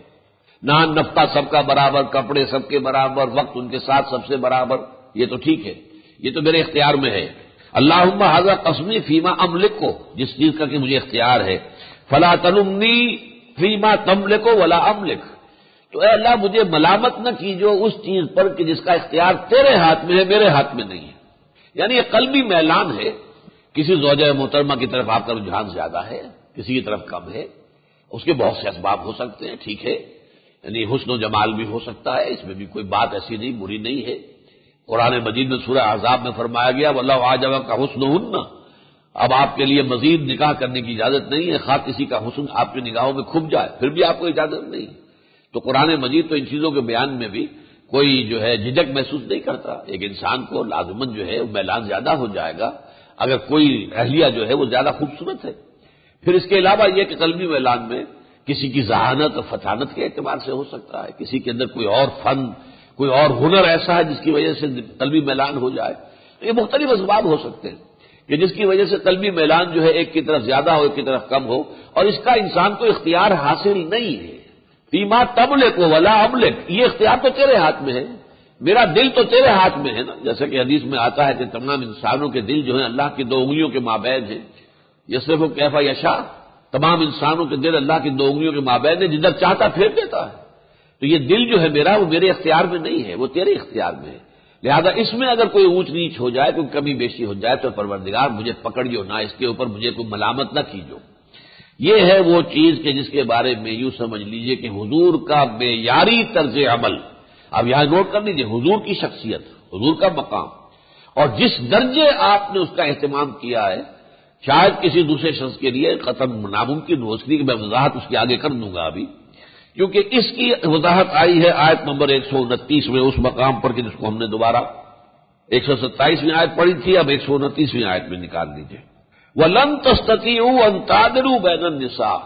نان نفقہ سب کا برابر، کپڑے سب کے برابر، وقت ان کے ساتھ سب سے برابر، یہ تو ٹھیک ہے، یہ تو میرے اختیار میں ہے۔ اللہم ھذا قسمی فی ما املکو، جس چیز کا کہ مجھے اختیار ہے، فلا تلمنی فی ما تملک ولا املک، تو اے اللہ مجھے ملامت نہ کیجو اس چیز پر کہ جس کا اختیار تیرے ہاتھ میں ہے، میرے ہاتھ میں نہیں ہے۔ یعنی یہ قلبی میلان ہے، کسی زوجہ محترمہ کی طرف آپ کا رجحان زیادہ ہے، کسی کی طرف کم ہے، اس کے بہت سے اسباب ہو سکتے ہیں، ٹھیک ہے، یعنی حسن و جمال بھی ہو سکتا ہے، اس میں بھی کوئی بات ایسی نہیں، بری نہیں ہے۔ قرآن مجید میں سورہ احزاب میں فرمایا گیا واللہ اعجبک حسنہن، اب آپ کے لیے مزید نکاح کرنے کی اجازت نہیں ہے، خواہ کسی کا حسن آپ کی نگاہوں میں کھپ جائے پھر بھی آپ کو اجازت نہیں۔ تو قرآن مجید تو ان چیزوں کے بیان میں بھی کوئی جو ہے جھجک محسوس نہیں کرتا۔ ایک انسان کو لازماً جو ہے میلان زیادہ ہو جائے گا اگر کوئی اہلیہ جو ہے وہ زیادہ خوبصورت ہے۔ پھر اس کے علاوہ یہ کہ قلبی میلان میں کسی کی ذہانت اور فطانت کے اعتبار سے ہو سکتا ہے، کسی کے اندر کوئی اور فن، کوئی اور ہنر ایسا ہے جس کی وجہ سے قلبی میلان ہو جائے۔ یہ مختلف اسباب ہو سکتے ہیں کہ جس کی وجہ سے قلبی میلان جو ہے ایک کی طرف زیادہ ہو ایک کی طرف کم ہو، اور اس کا انسان کو اختیار حاصل نہیں ہے۔ فیما تملک ولا املک، یہ اختیار تو تیرے ہاتھ میں ہے، میرا دل تو تیرے ہاتھ میں ہے نا، جیسے کہ حدیث میں آتا ہے کہ تمام انسانوں کے دل جو ہیں اللہ کی دو انگلیوں کے مابین ہیں، یصرف کیف یشاء، تمام انسانوں کے دل اللہ کی دو انگلیوں کے مابین ہے، جدھر چاہتا پھیر دیتا ہے۔ تو یہ دل جو ہے میرا وہ میرے اختیار میں نہیں ہے، وہ تیرے اختیار میں ہے، لہذا اس میں اگر کوئی اونچ نیچ ہو جائے، کوئی کمی بیشی ہو جائے تو پروردگار مجھے پکڑیو نہ، اس کے اوپر مجھے کوئی ملامت نہ کیجو۔ یہ ہے وہ چیز کہ جس کے بارے میں یوں سمجھ لیجئے کہ حضور کا معیاری طرز عمل، اب یہاں نوٹ کر لیجئے حضور کی شخصیت، حضور کا مقام، اور جس درجے آپ نے اس کا اہتمام کیا ہے، شاید کسی دوسرے شخص کے لیے قطعاً ناممکن ہو، اس لیے کہ میں وضاحت اس کی آگے کر دوں گا ابھی، کیونکہ اس کی وضاحت آئی ہے آیت نمبر 129 میں، اس مقام پر کہ جس کو ہم نے دوبارہ 127ویں آیت پڑھی تھی، اب 129ویں آیت میں نکال لیجئے۔ وَلَن تَسْتَطِيعُوا أَن تَعْدِلُوا بَيْنَ النِّسَاءِ،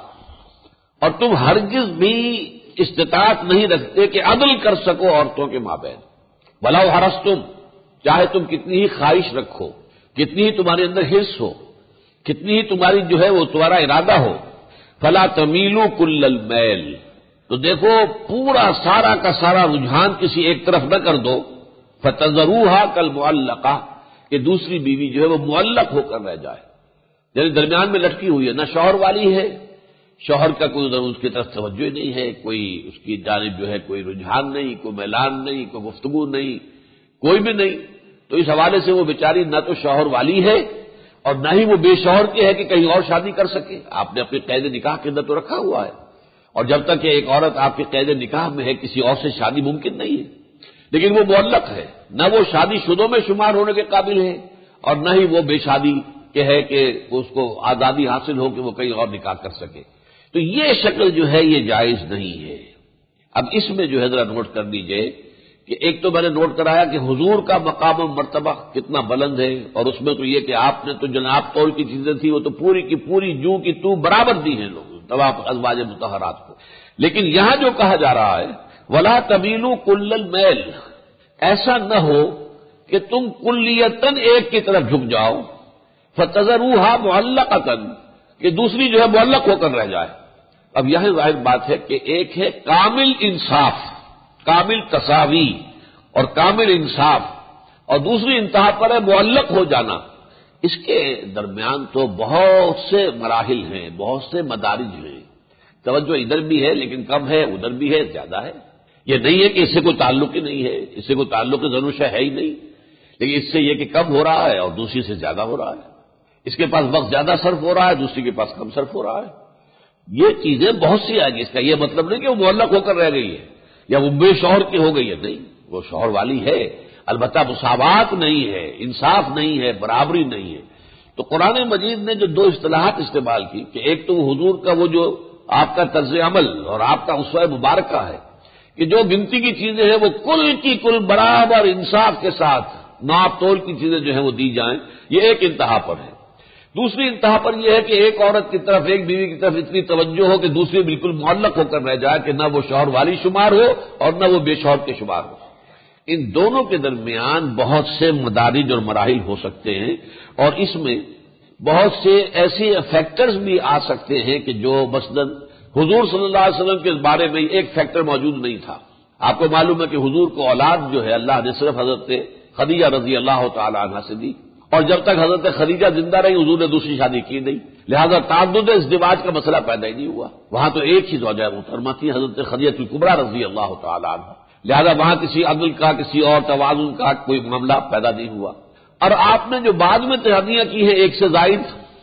اور تم ہرگز بھی استطاعت نہیں رکھتے کہ عدل کر سکو عورتوں کے مابین، وَلَوْ حَرَصْتُمْ، چاہے تم کتنی ہی خواہش رکھو، کتنی ہی تمہارے اندر حرص ہو، کتنی ہی تمہاری جو ہے وہ تمہارا ارادہ ہو، فَلَا تَمِيلُوا كُلَّ الْمَيْلِ، تو دیکھو پورا سارا کا سارا رجحان کسی ایک طرف نہ کر دو، فَتَذَرُوهَا كَالْمُعَلَّقَةِ، کہ دوسری بیوی جو ہے وہ معلق ہو کر رہ جائے، یعنی درمیان میں لٹکی ہوئی ہے، نہ شوہر والی ہے، شوہر کا کوئی ضرور اس کی طرف توجہ نہیں ہے، کوئی اس کی جانب جو ہے کوئی رجحان نہیں، کوئی میلان نہیں، کوئی گفتگو نہیں، کوئی بھی نہیں، تو اس حوالے سے وہ بیچاری نہ تو شوہر والی ہے اور نہ ہی وہ بے شوہر کی ہے کہ کہیں اور شادی کر سکے۔ آپ نے اپنے قید نکاح کے اندر تو رکھا ہوا ہے، اور جب تک کہ ایک عورت آپ کے قید نکاح میں ہے کسی اور سے شادی ممکن نہیں ہے، لیکن وہ معلق ہے، نہ وہ شادی شدوں میں شمار ہونے کے قابل ہے اور نہ ہی وہ بے شادی کہ ہے کہ اس کو آزادی حاصل ہو کہ وہ کہیں اور نکاح کر سکے۔ تو یہ شکل جو ہے یہ جائز نہیں ہے۔ اب اس میں جو ہے ذرا نوٹ کر لیجئے کہ ایک تو میں نے نوٹ کرایا کہ حضور کا مقام و مرتبہ کتنا بلند ہے، اور اس میں تو یہ کہ آپ نے تو جناب طور کی چیزیں تھی وہ تو پوری کی پوری جو کی تو برابر دی ہیں لوگ تمام ازواج مطہرات کو، لیکن یہاں جو کہا جا رہا ہے وَلَا تَمِيلُوا كُلَّ الْمَيْلِ، ایسا نہ ہو کہ تم کلیتاً ایک کی طرف جھک جاؤ، فَتَذَرُوهَا مُعَلَّقَةً، کہ دوسری جو ہے معلق ہو کر رہ جائے۔ اب یہاں ظاہر بات ہے کہ ایک ہے کامل انصاف، کامل تساوی اور کامل انصاف، اور دوسری انتہا پر ہے معلق ہو جانا۔ اس کے درمیان تو بہت سے مراحل ہیں، بہت سے مدارج ہیں، توجہ ادھر بھی ہے لیکن کم ہے، ادھر بھی ہے زیادہ ہے۔ یہ نہیں ہے کہ اس سے کوئی تعلق ہی نہیں ہے، اس سے کوئی تعلق ضرور ہے ہی نہیں، لیکن اس سے یہ کہ کم ہو رہا ہے اور دوسری سے زیادہ ہو رہا ہے، اس کے پاس وقت زیادہ صرف ہو رہا ہے، دوسری کے پاس کم صرف ہو رہا ہے۔ یہ چیزیں بہت سی آئیں گی، اس کا یہ مطلب نہیں کہ وہ معلق ہو کر رہ گئی ہے یا وہ بے شوہر کی ہو گئی ہے، نہیں، وہ شوہر والی ہے، البتہ مساوات نہیں ہے، انصاف نہیں ہے، برابری نہیں ہے۔ تو قرآن مجید نے جو دو اصطلاحات استعمال کی کہ ایک تو حضور کا وہ جو آپ کا طرز عمل اور آپ کا اسوہ مبارکہ ہے کہ جو گنتی کی چیزیں ہیں وہ کل کی کل برابر انصاف کے ساتھ ناپ تول کی چیزیں جو ہیں وہ دی جائیں، یہ ایک انتہا پر ہے۔ دوسری انتہا پر یہ ہے کہ ایک عورت کی طرف، ایک بیوی کی طرف اتنی توجہ ہو کہ دوسری بالکل معلق ہو کر رہ جائے کہ نہ وہ شوہر والی شمار ہو اور نہ وہ بے شوہر کے شمار ہو۔ ان دونوں کے درمیان بہت سے مدارج اور مراحل ہو سکتے ہیں، اور اس میں بہت سے ایسے فیکٹرز بھی آ سکتے ہیں کہ جو مثلاً حضور صلی اللہ علیہ وسلم کے بارے میں ایک فیکٹر موجود نہیں تھا۔ آپ کو معلوم ہے کہ حضور کو اولاد جو ہے اللہ نے صرف حضرت خدیجہ رضی اللہ تعالی عنہا سے دی، اور جب تک حضرت خدیجہ زندہ رہی حضور نے دوسری شادی کی نہیں، لہذا تعدد ازدواج کا مسئلہ پیدا ہی نہیں ہوا، وہاں تو ایک ہی زوجہ محترمہ تھی حضرت خدیجہ الکبریٰ رضی اللہ تعالی عنہا، لہذا وہاں کسی عدل کا، کسی اور توازن کا کوئی معاملہ پیدا نہیں ہوا۔ اور آپ نے جو بعد میں شادیاں کی ہیں ایک سے زائد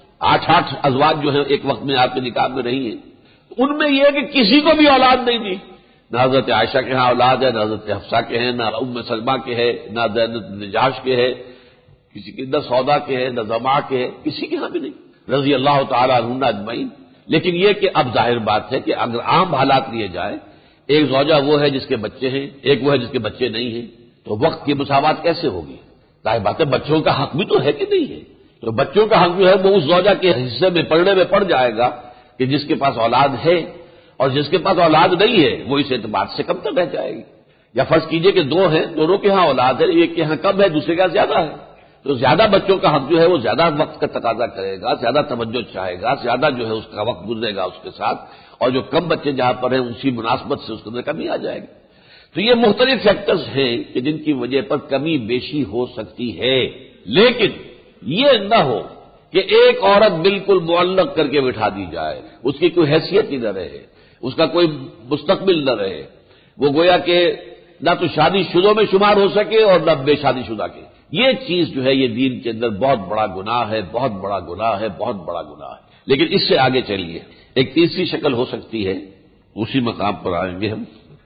8 ازواج جو ہیں ایک وقت میں آپ کے نکاح میں رہی ہیں، ان میں یہ ہے کہ کسی کو بھی اولاد نہیں دی، نہ حضرت عائشہ کے ہاں اولاد ہے، نہ حضرت حفصہ کے ہیں، نہ ام سلمہ کے ہے، نہ زینب نجاش کے ہے، کسی کے نہ سودا کے ہے، نہ زما کے ہے، کسی کے ہاں بھی نہیں، رضی اللہ تعالی عنہم اجمعین۔ لیکن یہ کہ اب ظاہر بات ہے کہ اگر عام حالات لیے جائیں، ایک زوجہ وہ ہے جس کے بچے ہیں، ایک وہ ہے جس کے بچے نہیں ہیں، تو وقت کی مساوات کیسے ہوگی؟ ظاہر بات ہے بچوں کا حق بھی تو ہے کہ نہیں ہے، تو بچوں کا حق جو ہے وہ اس زوجہ کے حصے میں پڑنے میں پڑ جائے گا کہ جس کے پاس اولاد ہے، اور جس کے پاس اولاد نہیں ہے وہ اس اعتبار سے کم تک رہ جائے گی۔ یا فرض کیجئے کہ دو ہیں، دونوں کے ہاں اولاد ہے، ایک کے ہاں کم ہے، دوسرے کے ہاں زیادہ ہے، تو زیادہ بچوں کا حق جو ہے وہ زیادہ وقت کا تقاضا کرے گا، زیادہ توجہ چاہے گا، زیادہ جو ہے اس کا وقت گزرے گا اس کے ساتھ، اور جو کم بچے جہاں پر ہیں اسی مناسبت سے اس کے اندر کمی آ جائے گی۔ تو یہ مختلف فیکٹرز ہیں کہ جن کی وجہ پر کمی بیشی ہو سکتی ہے، لیکن یہ نہ ہو کہ ایک عورت بالکل معلق کر کے بٹھا دی جائے، اس کی کوئی حیثیت ہی نہ رہے، اس کا کوئی مستقبل نہ رہے، وہ گویا کہ نہ تو شادی شدوں میں شمار ہو سکے اور نہ بے شادی شدہ کے۔ یہ چیز جو ہے یہ دین کے اندر بہت بڑا گناہ ہے، بہت بڑا گناہ ہے، بہت بڑا گناہ ہے۔ لیکن اس سے آگے چلیے، ایک تیسری شکل ہو سکتی ہے، اسی مقام پر آئیں گے ہم۔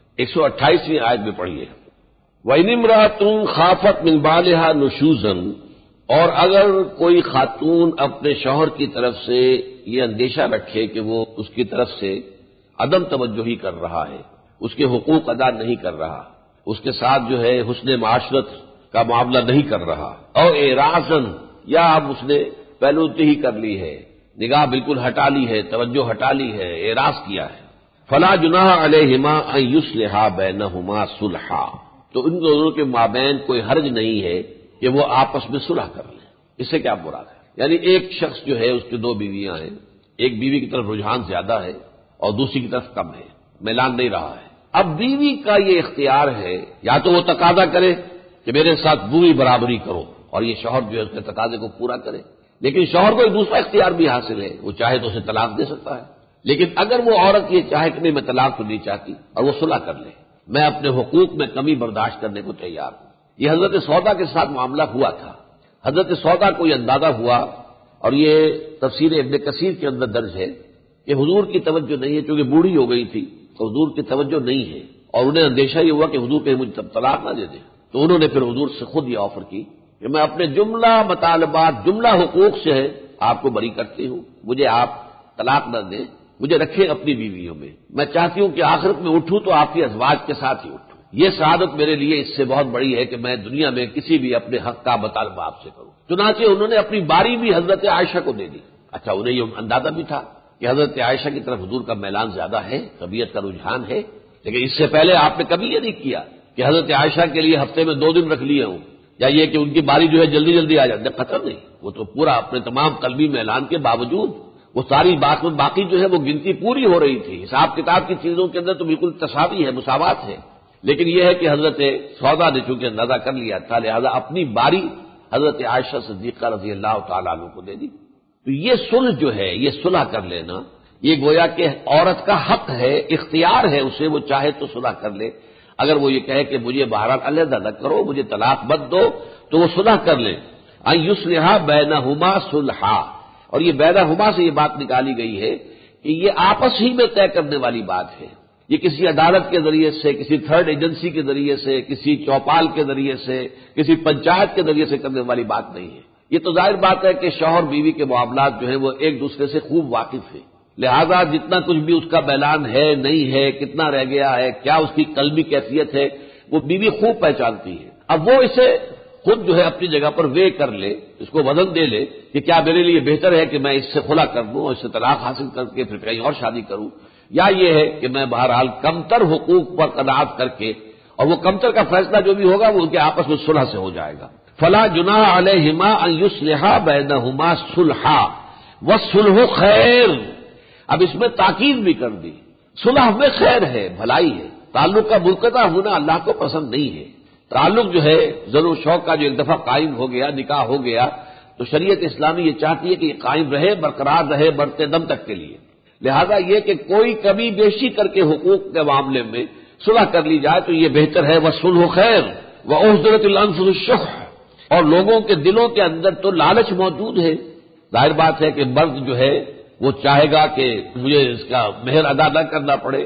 128ویں آیت میں پڑھیے، وَإِنِ امْرَأَةٌ خَافَتْ مِنْ بَعْلِهَا نُشُوزًا، اور اگر کوئی خاتون اپنے شوہر کی طرف سے یہ اندیشہ رکھے کہ وہ اس کی طرف سے عدم توجہی کر رہا ہے، اس کے حقوق ادا نہیں کر رہا، اس کے ساتھ جو ہے حسن معاشرت کا معاملہ نہیں کر رہا، اور اعراضاً، یا اب اس نے پہلوتی ہی کر لی ہے، نگاہ بالکل ہٹا لی ہے، توجہ ہٹا لی ہے، اعراض کیا ہے، فلا جناح علیہما ان یصلحا بینہما صلحا، تو ان دونوں کے مابین کوئی حرج نہیں ہے کہ وہ آپس میں صلح کر لیں۔ اس سے کیا مراد ہے؟ یعنی ایک شخص جو ہے اس کے دو بیویاں ہیں، ایک بیوی کی طرف رجحان زیادہ ہے اور دوسری کی طرف کم ہے، میلان نہیں رہا ہے۔ اب بیوی کا یہ اختیار ہے یا تو وہ تقاضا کرے کہ میرے ساتھ پوری برابری کرو، اور یہ شوہر جو ہے اس کے تقاضے کو پورا کرے، لیکن شوہر کو ایک دوسرا اختیار بھی حاصل ہے، وہ چاہے تو اسے طلاق دے سکتا ہے، لیکن اگر وہ عورت یہ چاہے کہ نہیں میں طلاق تو نہیں چاہتی اور وہ صلح کر لے، میں اپنے حقوق میں کمی برداشت کرنے کو تیار ہوں۔ یہ حضرت سودا کے ساتھ معاملہ ہوا تھا۔ حضرت سودا کو یہ اندازہ ہوا، اور یہ تفسیر ابن کثیر کے اندر درج ہے کہ حضور کی توجہ نہیں ہے، چونکہ بوڑھی ہو گئی تھی تو حضور کی توجہ نہیں ہے، اور انہیں اندیشہ یہ ہوا کہ حضور کہیں مجھے طلاق نہ دے دیں، تو انہوں نے پھر حضور سے خود یہ آفر کی کہ میں اپنے جملہ مطالبات، جملہ حقوق سے ہے آپ کو بری کرتی ہوں، مجھے آپ طلاق نہ دیں، مجھے رکھیں اپنی بیویوں میں، میں چاہتی ہوں کہ آخرت میں اٹھوں تو آپ کی ازواج کے ساتھ ہی اٹھوں، یہ سعادت میرے لیے اس سے بہت بڑی ہے کہ میں دنیا میں کسی بھی اپنے حق کا مطالبہ آپ سے کروں۔ چنانچہ انہوں نے اپنی باری بھی حضرت عائشہ کو دے دی۔ اچھا، انہیں یہ اندازہ بھی تھا کہ حضرت عائشہ کی طرف حضور کا میلان زیادہ ہے، طبیعت کا رجحان ہے، لیکن اس سے پہلے آپ نے کبھی یہ نہیں کیا کہ حضرت عائشہ کے لیے ہفتے میں 2 دن رکھ لیے ہوں، یا یہ کہ ان کی باری جو ہے جلدی جلدی آ جاتی ہے، قطر نہیں، وہ تو پورا اپنے تمام قلبی میلان کے باوجود وہ ساری بات میں باقی جو ہے وہ گنتی پوری ہو رہی تھی، حساب کتاب کی چیزوں کے اندر تو بالکل تساوی ہے، مساوات ہے، لیکن یہ ہے کہ حضرت سودا نے چونکہ اندازہ کر لیا تھا، لہذا اپنی باری حضرت عائشہ صدیقہ رضی اللہ تعالیٰ عنہ کو دے دی۔ تو یہ صلح جو ہے، یہ صلح کر لینا، یہ گویا کہ عورت کا حق ہے، اختیار ہے اسے، وہ چاہے تو صلح کر لے، اگر وہ یہ کہے کہ مجھے بہرحال علیحدہ نہ کرو، مجھے طلاق مت دو، تو وہ صلح کر لے۔ ان یصلحا بینہما صلحا، اور یہ بینہما سے یہ بات نکالی گئی ہے کہ یہ آپس ہی میں طے کرنے والی بات ہے، یہ کسی عدالت کے ذریعے سے، کسی تھرڈ ایجنسی کے ذریعے سے، کسی چوپال کے ذریعے سے، کسی پنچایت کے ذریعے سے کرنے والی بات نہیں ہے۔ یہ تو ظاہر بات ہے کہ شوہر بیوی کے معاملات جو ہیں وہ ایک دوسرے سے خوب واقف ہیں، لہذا جتنا کچھ بھی اس کا بیلان ہے، نہیں ہے، کتنا رہ گیا ہے، کیا اس کی قلبی کیفیت ہے، وہ بیوی خوب پہچانتی ہے۔ اب وہ اسے خود جو ہے اپنی جگہ پر وے کر لے، اس کو وزن دے لے کہ کیا میرے لیے بہتر ہے کہ میں اس سے خلا کر دوں اور اس سے طلاق حاصل کر کے پھر کہیں اور شادی کروں، یا یہ ہے کہ میں بہرحال کمتر حقوق پر قناعت کر کے، اور وہ کمتر کا فیصلہ جو بھی ہوگا وہ ان کے آپس میں صلح سے ہو جائے گا۔ فلا جناح علیہما ان یصلحا بینہما صلحا والصلح خیر۔ اب اس میں تاکید بھی کر دی، صلح میں خیر ہے، بھلائی ہے، تعلق کا منقطع ہونا اللہ کو پسند نہیں ہے۔ تعلق جو ہے ضرور شوق کا جو ایک دفعہ قائم ہو گیا، نکاح ہو گیا، تو شریعت اسلامی یہ چاہتی ہے کہ یہ قائم رہے، برقرار رہے، بڑھتے دم تک کے لیے، لہذا یہ کہ کوئی کمی بیشی کر کے حقوق کے معاملے میں صلح کر لی جائے تو یہ بہتر ہے۔ والصلح خیر وأحضرت الأنفس الشح، اور لوگوں کے دلوں کے اندر تو لالچ موجود ہے، ظاہر بات ہے کہ مرد جو ہے وہ چاہے گا کہ مجھے اس کا مہر ادا نہ کرنا پڑے،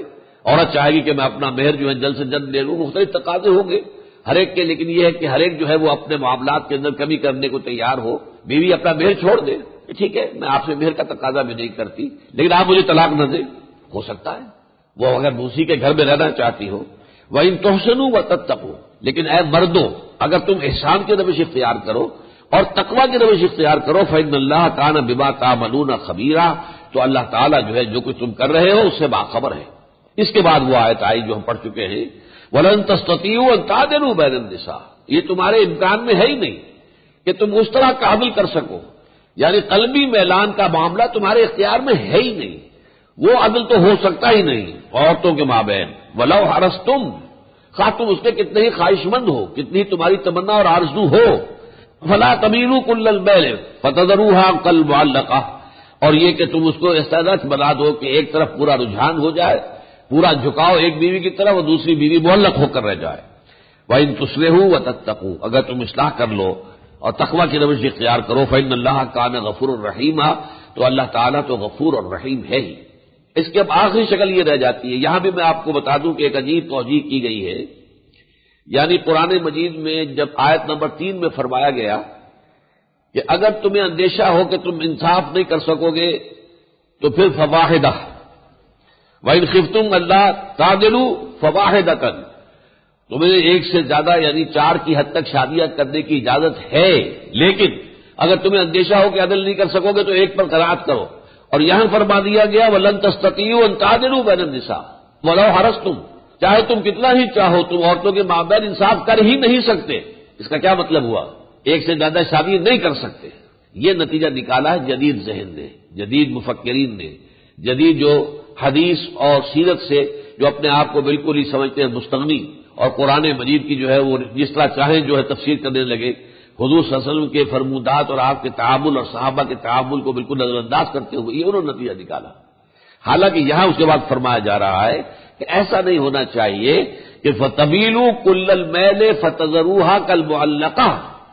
عورت چاہے گی کہ میں اپنا مہر جو ہے جلد سے جلد لے لوں، مختلف تقاضے ہوں گے ہر ایک کے، لیکن یہ ہے کہ ہر ایک جو ہے وہ اپنے معاملات کے اندر کمی کرنے کو تیار ہو. بیوی اپنا مہر چھوڑ دے، ٹھیک ہے میں آپ سے مہر کا تقاضا بھی نہیں کرتی، لیکن آپ مجھے طلاق نہ دیں، ہو سکتا ہے وہ اگر دوسری کے گھر میں رہنا چاہتی ہو. وَإِن تُحْسِنُوا وَتَتَّقُوا، لیکن اے مردوں اگر تم احسان کی روش اختیار کرو اور تقوی کی روش اختیار کرو، فَإِنَّ اللَّهَ كَانَ بِمَا تَعْمَلُونَ خَبِيرًا، تو اللہ تعالیٰ جو ہے جو کچھ تم کر رہے ہو اس سے باخبر ہے. اس کے بعد وہ آیت آئی جو ہم پڑھ چکے ہیں، وَلَن تَسْتَطِيعُوا أَن تَعْدِلُوا بَيْنَ النِّسَاءِ، یہ تمہارے امکان میں ہے ہی نہیں کہ تم اس طرح کا عدل کر سکو، یعنی قلبی میلان کا معاملہ تمہارے اختیار میں ہے ہی نہیں، وہ عدل تو ہو سکتا ہی نہیں عورتوں کے مابین. وَلَوْ حَرَصْتُمْ، خواہ تم اس کے کتنے ہی خواہش مند ہو، کتنی تمہاری تمنا اور آرزو ہو. فَلَا تَمِيلُوا كُلَّ الْمَيْلِ فَتَذَرُوهَا كَالْمُعَلَّقَةِ، اور یہ کہ تم اس کو اس طرح بنا دو کہ ایک طرف پورا رجحان ہو جائے، پورا جھکاؤ ایک بیوی کی طرف اور دوسری بیوی معلق ہو کر رہ جائے. وَإِن تُصْلِحُوا وَتَتَّقُوا، اگر تم اصلاح کر لو اور تقوی کی روش اختیار کرو، فَإِنَّ اللَّهَ كَانَ غَفُورًا رَحِيمًا، تو اللہ تعالیٰ تو غفور اور رحیم ہے ہی. اس کے اب آخری شکل یہ رہ جاتی ہے، یہاں بھی میں آپ کو بتا دوں کہ ایک عجیب توجیہ کی گئی ہے. یعنی قرآن مجید میں جب آیت نمبر 3 میں فرمایا گیا کہ اگر تمہیں اندیشہ ہو کہ تم انصاف نہیں کر سکو گے تو پھر فواحدہ، وَإِنْ خِفْتُمْ أَلَّا تَعْدِلُوا فَوَاحِدَةً، تمہیں ایک سے زیادہ یعنی 4 کی حد تک شادیاں کرنے کی اجازت ہے، لیکن اگر تمہیں اندیشہ ہو کہ عدل نہیں کر سکو گے تو ایک پر قناعت کرو. اور یہاں فرما دیا گیا وَلَن تَسْتَطِيعُوا أَن تَعْدِلُوا بَيْنَ النِّسَاءِ وَلَوْ حَرَصْتُمْ، چاہے تم کتنا ہی چاہو تم عورتوں کے مابین انصاف کر ہی نہیں سکتے. اس کا کیا مطلب ہوا؟ ایک سے زیادہ شادی نہیں کر سکتے. یہ نتیجہ نکالا ہے جدید ذہن نے، جدید مفکرین نے، جدید جو حدیث اور سیرت سے جو اپنے آپ کو بالکل ہی سمجھتے ہیں مستغنی، اور قرآن مجید کی جو ہے وہ جس طرح چاہیں جو ہے تفسیر کرنے لگے، حضور صلی اللہ علیہ وسلم کے فرمودات اور آپ کے تعامل اور صحابہ کے تعامل کو بالکل نظر انداز کرتے ہوئے یہ انہوں نے نتیجہ نکالا. حالانکہ یہاں اس کے بعد فرمایا جا رہا ہے کہ ایسا نہیں ہونا چاہیے کہ فَتَمِيلُوا كُلَّ الْمَيْلِ فَتَذَرُوهَا كَالْمُعَلَّقَةِ،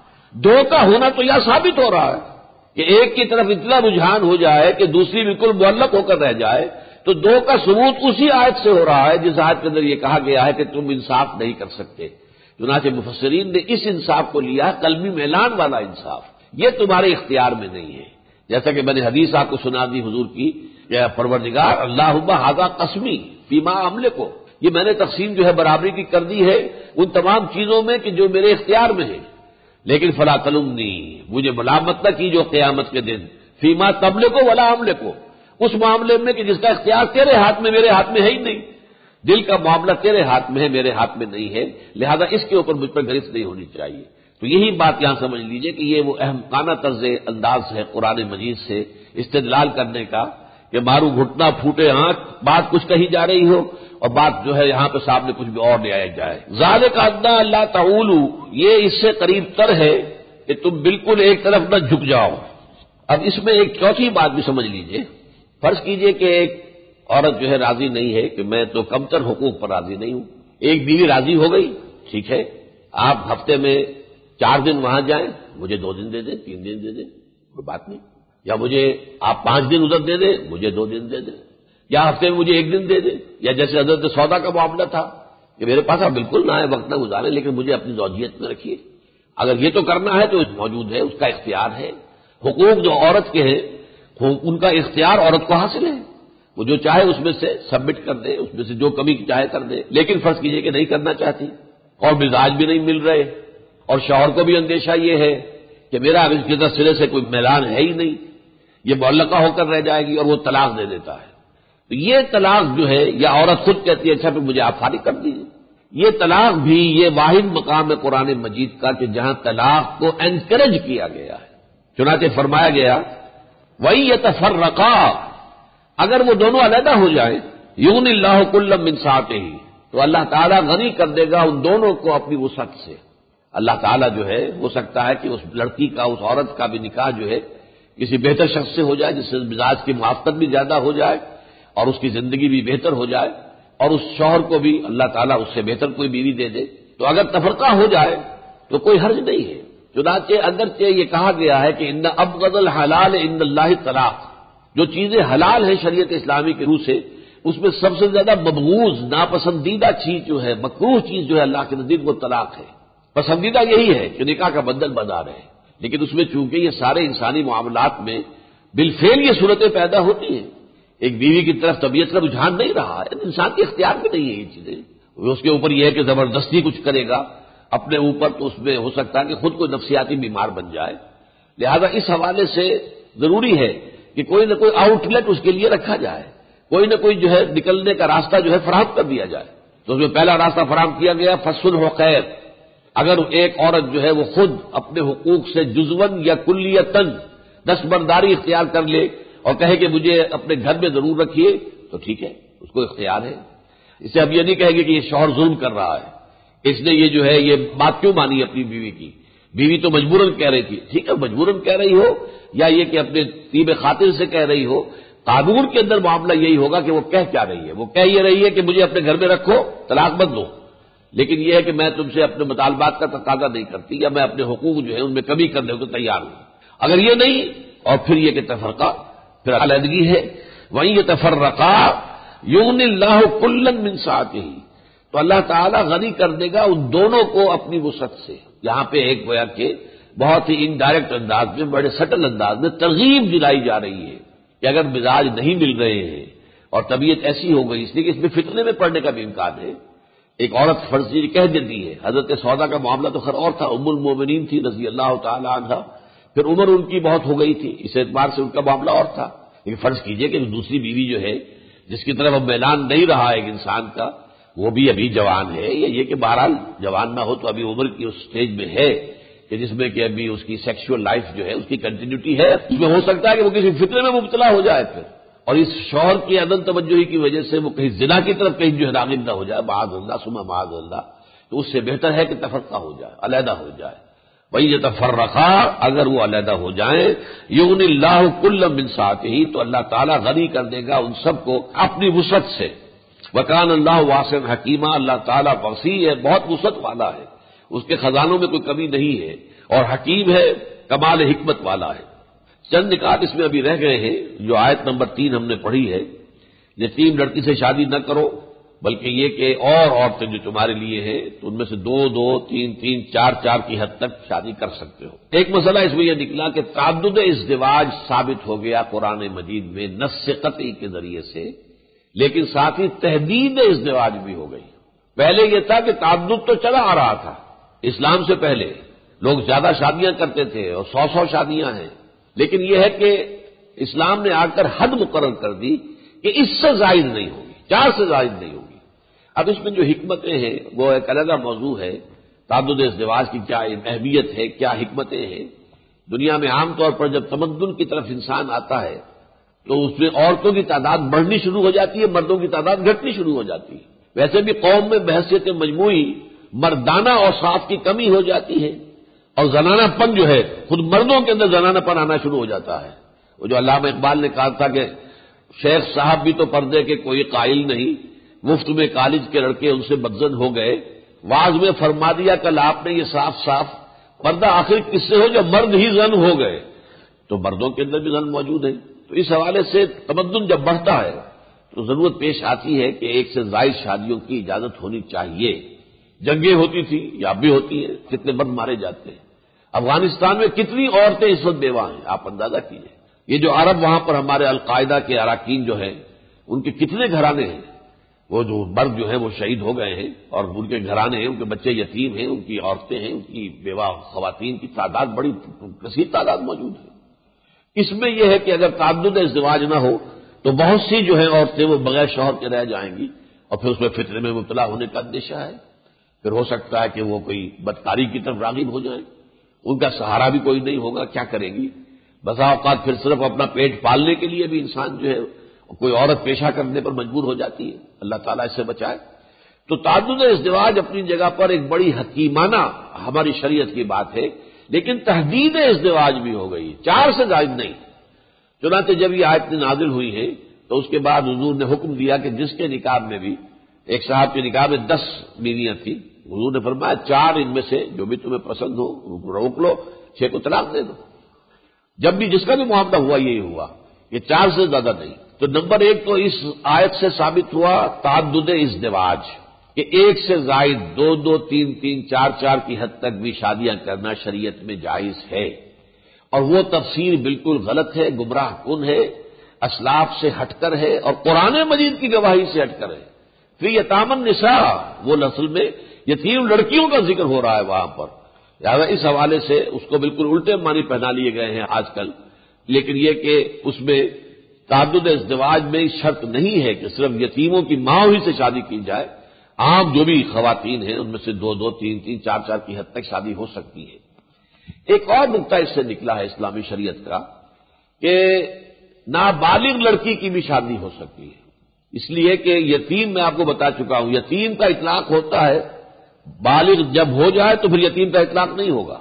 دو کا ہونا تو یہ ثابت ہو رہا ہے کہ ایک کی طرف اتنا رجحان ہو جائے کہ دوسری بالکل معلق ہو کر رہ جائے، تو دو کا ثبوت اسی آیت سے ہو رہا ہے جس آیت کے اندر یہ کہا گیا ہے کہ تم انصاف نہیں کر سکتے. چنانچہ مفسرین نے اس انصاف کو لیا قلبی میلان والا انصاف، یہ تمہارے اختیار میں نہیں ہے. جیسا کہ میں نے حدیث آپ کو سنا دی حضور کی، یا پروردگار اللہم ھذا قسمی فیما املکو، یہ میں نے تقسیم جو ہے برابری کی کر دی ہے ان تمام چیزوں میں کہ جو میرے اختیار میں ہے، لیکن فلا تلمنی، مجھے ملامت نہ کی جو قیامت کے دن فیما تملکو ولا املکو، اس معاملے میں کہ جس کا اختیار تیرے ہاتھ میں میرے ہاتھ میں ہے ہی نہیں. دل کا معاملہ تیرے ہاتھ میں ہے میرے ہاتھ میں نہیں ہے، لہذا اس کے اوپر مجھ پر گرفت نہیں ہونی چاہیے. تو یہی بات یہاں سمجھ لیجئے کہ یہ وہ احمقانہ طرز انداز ہے قرآن مجید سے استدلال کرنے کا کہ مارو گھٹنا پھوٹے آنکھ، بات کچھ کہی جا رہی ہو اور بات جو ہے یہاں پہ سامنے کچھ بھی اور لے آیا جائے. ذالک ادنیٰ اللہ تعولوا، یہ اس سے قریب تر ہے کہ تم بالکل ایک طرف نہ جھک جاؤ. اب اس میں ایک چوتھی بات بھی سمجھ لیجئے. فرض کیجئے کہ ایک عورت جو ہے راضی نہیں ہے کہ میں تو کمتر حقوق پر راضی نہیں ہوں، ایک بیوی راضی ہو گئی، ٹھیک ہے آپ ہفتے میں 4 دن وہاں جائیں، مجھے 2 دن دے دیں، 3 دن دے دیں، کوئی بات نہیں، یا مجھے آپ 5 دن ادھر دے دیں، مجھے 2 دن دے دیں، یا ہفتے میں مجھے 1 دن دے دیں، یا جیسے حضرت سودا کا معاملہ تھا کہ میرے پاس آپ بالکل نہ آئے، وقت نہ گزارے، لیکن مجھے اپنی زوجیت میں رکھیے. اگر یہ تو کرنا ہے تو موجود ہے، اس کا اختیار ہے. حقوق جو عورت کے ہیں ان کا اختیار عورت کو حاصل ہے، وہ جو چاہے اس میں سے سبمٹ کر دے، اس میں سے جو کمی چاہے کر دے. لیکن فرض کیجئے کہ نہیں کرنا چاہتی اور مزاج بھی نہیں مل رہے اور شوہر کو بھی اندیشہ یہ ہے کہ میرا اب اس کے طرف سرے سے کوئی میلان ہے ہی نہیں، یہ معلقہ ہو کر رہ جائے گی، اور وہ طلاق دے دیتا ہے. تو یہ طلاق جو ہے یا عورت خود کہتی ہے اچھا پھر مجھے آپ فارغ کر دیجیے، یہ طلاق بھی یہ واحد مقام ہے قرآن مجید کا کہ جہاں طلاق کو انکریج کیا گیا ہے. چنانچہ فرمایا گیا وَإِن يَتَفَرَّقَا، اگر وہ دونوں علیحدہ ہو جائیں، یغنِ اللہ کلا من سعتہ، تو اللہ تعالیٰ غنی کر دے گا ان دونوں کو اپنی وسعت سے. اللہ تعالیٰ جو ہے ہو سکتا ہے کہ اس لڑکی کا اس عورت کا بھی نکاح جو ہے کسی بہتر شخص سے ہو جائے جس سے مزاج کی موافقت بھی زیادہ ہو جائے اور اس کی زندگی بھی بہتر ہو جائے، اور اس شوہر کو بھی اللہ تعالیٰ اس سے بہتر کوئی بیوی دے دے. تو اگر تفرقہ ہو جائے تو کوئی حرج نہیں ہے. چنانچہ اگرچہ یہ کہا گیا ہے کہ ان ابغض الحلال عند اللہ طلاق، جو چیزیں حلال ہیں شریعت اسلامی کے روح سے اس میں سب سے زیادہ مبغوض ناپسندیدہ چیز جو ہے، مکروہ چیز جو ہے اللہ کے نزدیک وہ طلاق ہے۔ پسندیدہ یہی ہے کہ نکاح کا بندھن بنا رہے، لیکن اس میں چونکہ یہ سارے انسانی معاملات میں بالفعل یہ صورتیں پیدا ہوتی ہیں، ایک بیوی کی طرف طبیعت کا رجحان نہیں رہا ہے، انسان کے اختیار میں نہیں ہے یہ چیزیں، اس کے اوپر یہ ہے کہ زبردستی کچھ کرے گا اپنے اوپر تو اس میں ہو سکتا ہے کہ خود کو نفسیاتی بیمار بن جائے۔ لہذا اس حوالے سے ضروری ہے کہ کوئی نہ کوئی آؤٹ لیٹ اس کے لیے رکھا جائے، کوئی نہ کوئی جو ہے نکلنے کا راستہ جو ہے فراہم کر دیا جائے۔ تو اس میں پہلا راستہ فراہم کیا گیا فصلح خیر، اگر ایک عورت جو ہے وہ خود اپنے حقوق سے جزون یا کلیتاً دستبرداری اختیار کر لے اور کہے کہ مجھے اپنے گھر میں ضرور رکھیے تو ٹھیک ہے، اس کو اختیار ہے۔ اسے اب یہ نہیں کہے گے کہ یہ شوہر ظلم کر رہا ہے، اس نے یہ جو ہے یہ بات کیوں مانی اپنی بیوی کی، بیوی تو مجبوراً کہہ رہی تھی، ٹھیک ہے مجبوراً کہہ رہی ہو یا یہ کہ اپنے طیب خاطر سے کہہ رہی ہو، قانون کے اندر معاملہ یہی ہوگا کہ وہ کہہ کیا رہی ہے، وہ کہہ یہ رہی ہے کہ مجھے اپنے گھر میں رکھو، طلاق مت دو، لیکن یہ ہے کہ میں تم سے اپنے مطالبات کا تقاضا نہیں کرتی یا میں اپنے حقوق جو ہے ان میں کمی کرنے کو تیار ہوں۔ اگر یہ نہیں اور پھر یہ کہ تفرقہ، پھر علیحدگی ہے، وہیں یہ تفرقہ یغنی اللہ کلا من سعتہ، تو اللہ تعالیٰ غنی کر دے گا ان دونوں کو اپنی وسعت سے۔ یہاں پہ ایک گویا کہ بہت ہی انڈائریکٹ انداز میں، بڑے سٹل انداز میں ترغیب دلائی جا رہی ہے کہ اگر مزاج نہیں مل رہے ہیں اور طبیعت ایسی ہو گئی، اس لیے کہ اس میں فتنے میں پڑنے کا بھی امکان ہے۔ ایک عورت فرضی کہہ دیتی ہے، حضرت سودا کا معاملہ تو خیر اور تھا، ام المومنین تھی رضی اللہ تعالی عنہا، پھر عمر ان کی بہت ہو گئی تھی، اس اعتبار سے ان کا معاملہ اور تھا، لیکن فرض کیجئے کہ دوسری بیوی جو ہے جس کی طرف اب میلان نہیں رہا ایک انسان کا، وہ بھی ابھی جوان ہے، یا یہ کہ بہرحال جوان نہ ہو تو ابھی عمر کی اس سٹیج میں ہے کہ جس میں کہ ابھی اس کی سیکشول لائف جو ہے اس کی کنٹینیوٹی ہے، اس میں ہو سکتا ہے کہ وہ کسی فتنے میں مبتلا ہو جائے پھر، اور اس شوہر کی عدم توجہی کی وجہ سے وہ کہیں زنا کی طرف کہیں جو ہے راغب نہ ہو جائے، معاذ اللہ ثم معاذ اللہ، تو اس سے بہتر ہے کہ تفرقہ ہو جائے، علیحدہ ہو جائے۔ وہی یہ تفرقہ، اگر وہ علیحدہ ہو جائیں، یغنی اللہ کلا من سعتہ، تو اللہ تعالیٰ غنی کر دے گا ان سب کو اپنی وسعت سے۔ وکان اللہ واسع حکیمہ، اللہ تعالیٰ وسیع ہے، بہت وسعت والا ہے، اس کے خزانوں میں کوئی کمی نہیں ہے، اور حکیم ہے، کمال حکمت والا ہے۔ چند نکات اس میں ابھی رہ گئے ہیں، جو آیت نمبر 3 ہم نے پڑھی ہے، یتیم لڑکی سے شادی نہ کرو، بلکہ یہ کہ اور عورتیں جو تمہارے لیے ہیں تو ان میں سے 2 2 3 3 4 4 کی حد تک شادی کر سکتے ہو۔ ایک مسئلہ اس میں یہ نکلا کہ تعدد ازدواج ثابت ہو گیا قرآن مجید میں نص قطعی کے ذریعے سے، لیکن ساتھ ہی تحدید ازدواج بھی ہو گئی۔ پہلے یہ تھا کہ تعدد تو چلا آ رہا تھا، اسلام سے پہلے لوگ زیادہ شادیاں کرتے تھے اور 100 شادیاں ہیں، لیکن یہ ہے کہ اسلام نے آ کر حد مقرر کر دی کہ اس سے زائد نہیں ہوگی، 4 سے زائد نہیں ہوگی۔ اب اس میں جو حکمتیں ہیں وہ ایک علیحدہ موضوع ہے، تعدد ازدواج کی کیا اہمیت ہے، کیا حکمتیں ہیں۔ دنیا میں عام طور پر جب تمدن کی طرف انسان آتا ہے تو اس میں عورتوں کی تعداد بڑھنی شروع ہو جاتی ہے، مردوں کی تعداد گھٹنی شروع ہو جاتی ہے۔ ویسے بھی قوم میں بحثیت مجموعی مردانہ اوصاف کی کمی ہو جاتی ہے، اور زنانہ پن جو ہے خود مردوں کے اندر زنانہ پن آنا شروع ہو جاتا ہے۔ وہ جو علامہ اقبال نے کہا تھا کہ شیخ صاحب بھی تو پردے کے کوئی قائل نہیں، مفت میں کالج کے لڑکے ان سے بدزن ہو گئے، واعظ میں فرما دیا کل آپ نے یہ صاف صاف، پردہ آخر کس سے ہو جب مرد ہی زن ہو گئے، تو مردوں کے اندر بھی زن موجود ہے۔ تو اس حوالے سے تمدن جب بڑھتا ہے تو ضرورت پیش آتی ہے کہ ایک سے زائد شادیوں کی اجازت ہونی چاہیے۔ جنگیں ہوتی تھی یا اب بھی ہوتی ہیں، کتنے مرد مارے جاتے ہیں۔ افغانستان میں کتنی عورتیں اس وقت بیوہ ہیں، آپ اندازہ کیجیے۔ یہ جو عرب وہاں پر ہمارے القاعدہ کے اراکین جو ہیں ان کے کتنے گھرانے ہیں، وہ جو مرد جو ہیں وہ شہید ہو گئے ہیں اور ان کے گھرانے ہیں، ان کے بچے یتیم ہیں، ان کی عورتیں ہیں، ان کی بیوہ خواتین کی تعداد بڑی کثیر تعداد موجود ہے۔ اس میں یہ ہے کہ اگر تعدد ازدواج نہ ہو تو بہت سی جو ہیں عورتیں وہ بغیر شوہر کے رہ جائیں گی، اور پھر اس میں فتنے میں مبتلا ہونے کا اندیشہ ہے۔ پھر ہو سکتا ہے کہ وہ کوئی بدکاری کی طرف راغب ہو جائیں، ان کا سہارا بھی کوئی نہیں ہوگا، کیا کریں گی؟ بسا اوقات پھر صرف اپنا پیٹ پالنے کے لیے بھی انسان جو ہے کوئی عورت پیشہ کرنے پر مجبور ہو جاتی ہے، اللہ تعالیٰ اس سے بچائے۔ تو تعدد ازدواج اپنی جگہ پر ایک بڑی حکیمانہ ہماری شریعت کی بات ہے، لیکن تحدید ازدواج بھی ہو گئی، 4 سے زائد نہیں۔ چنانچہ جب یہ آیت نازل ہوئی ہے تو اس کے بعد حضور نے حکم دیا کہ جس کے نکاح میں بھی، ایک صاحب کے نکاح میں 10 بیویاں تھیں، حضور نے فرمایا 4 ان میں سے جو بھی تمہیں پسند ہو روک لو، 6 کو طلاق دے دو۔ جب بھی جس کا بھی معاملہ ہوا یہی ہوا، یہ 4 سے زیادہ نہیں، تو نمبر ایک تو اس آیت سے ثابت ہوا تعدد ازدواج، کہ ایک سے زائد دو دو تین تین چار چار کی حد تک بھی شادیاں کرنا شریعت میں جائز ہے، اور وہ تفسیر بالکل غلط ہے، گمراہ کن ہے، اسلاف سے ہٹ کر ہے، اور قرآن مجید کی گواہی سے ہٹ کر ہے۔ پھر یتام النساء، وہ نسل میں یتیم لڑکیوں کا ذکر ہو رہا ہے وہاں پر، لہٰذا اس حوالے سے اس کو بالکل الٹے معنی پہنا لیے گئے ہیں آج کل۔ لیکن یہ کہ اس میں تعدد ازدواج میں شرط نہیں ہے کہ صرف یتیموں کی ماں ہی سے شادی کی جائے، عام جو بھی خواتین ہیں ان میں سے دو دو تین تین چار چار کی حد تک شادی ہو سکتی ہے۔ ایک اور نقطہ اس سے نکلا ہے اسلامی شریعت کا کہ نابالغ لڑکی کی بھی شادی ہو سکتی ہے، اس لیے کہ یتیم میں آپ کو بتا چکا ہوں یتیم کا اطلاق ہوتا ہے، بالغ جب ہو جائے تو پھر یتیم کا اطلاق نہیں ہوگا۔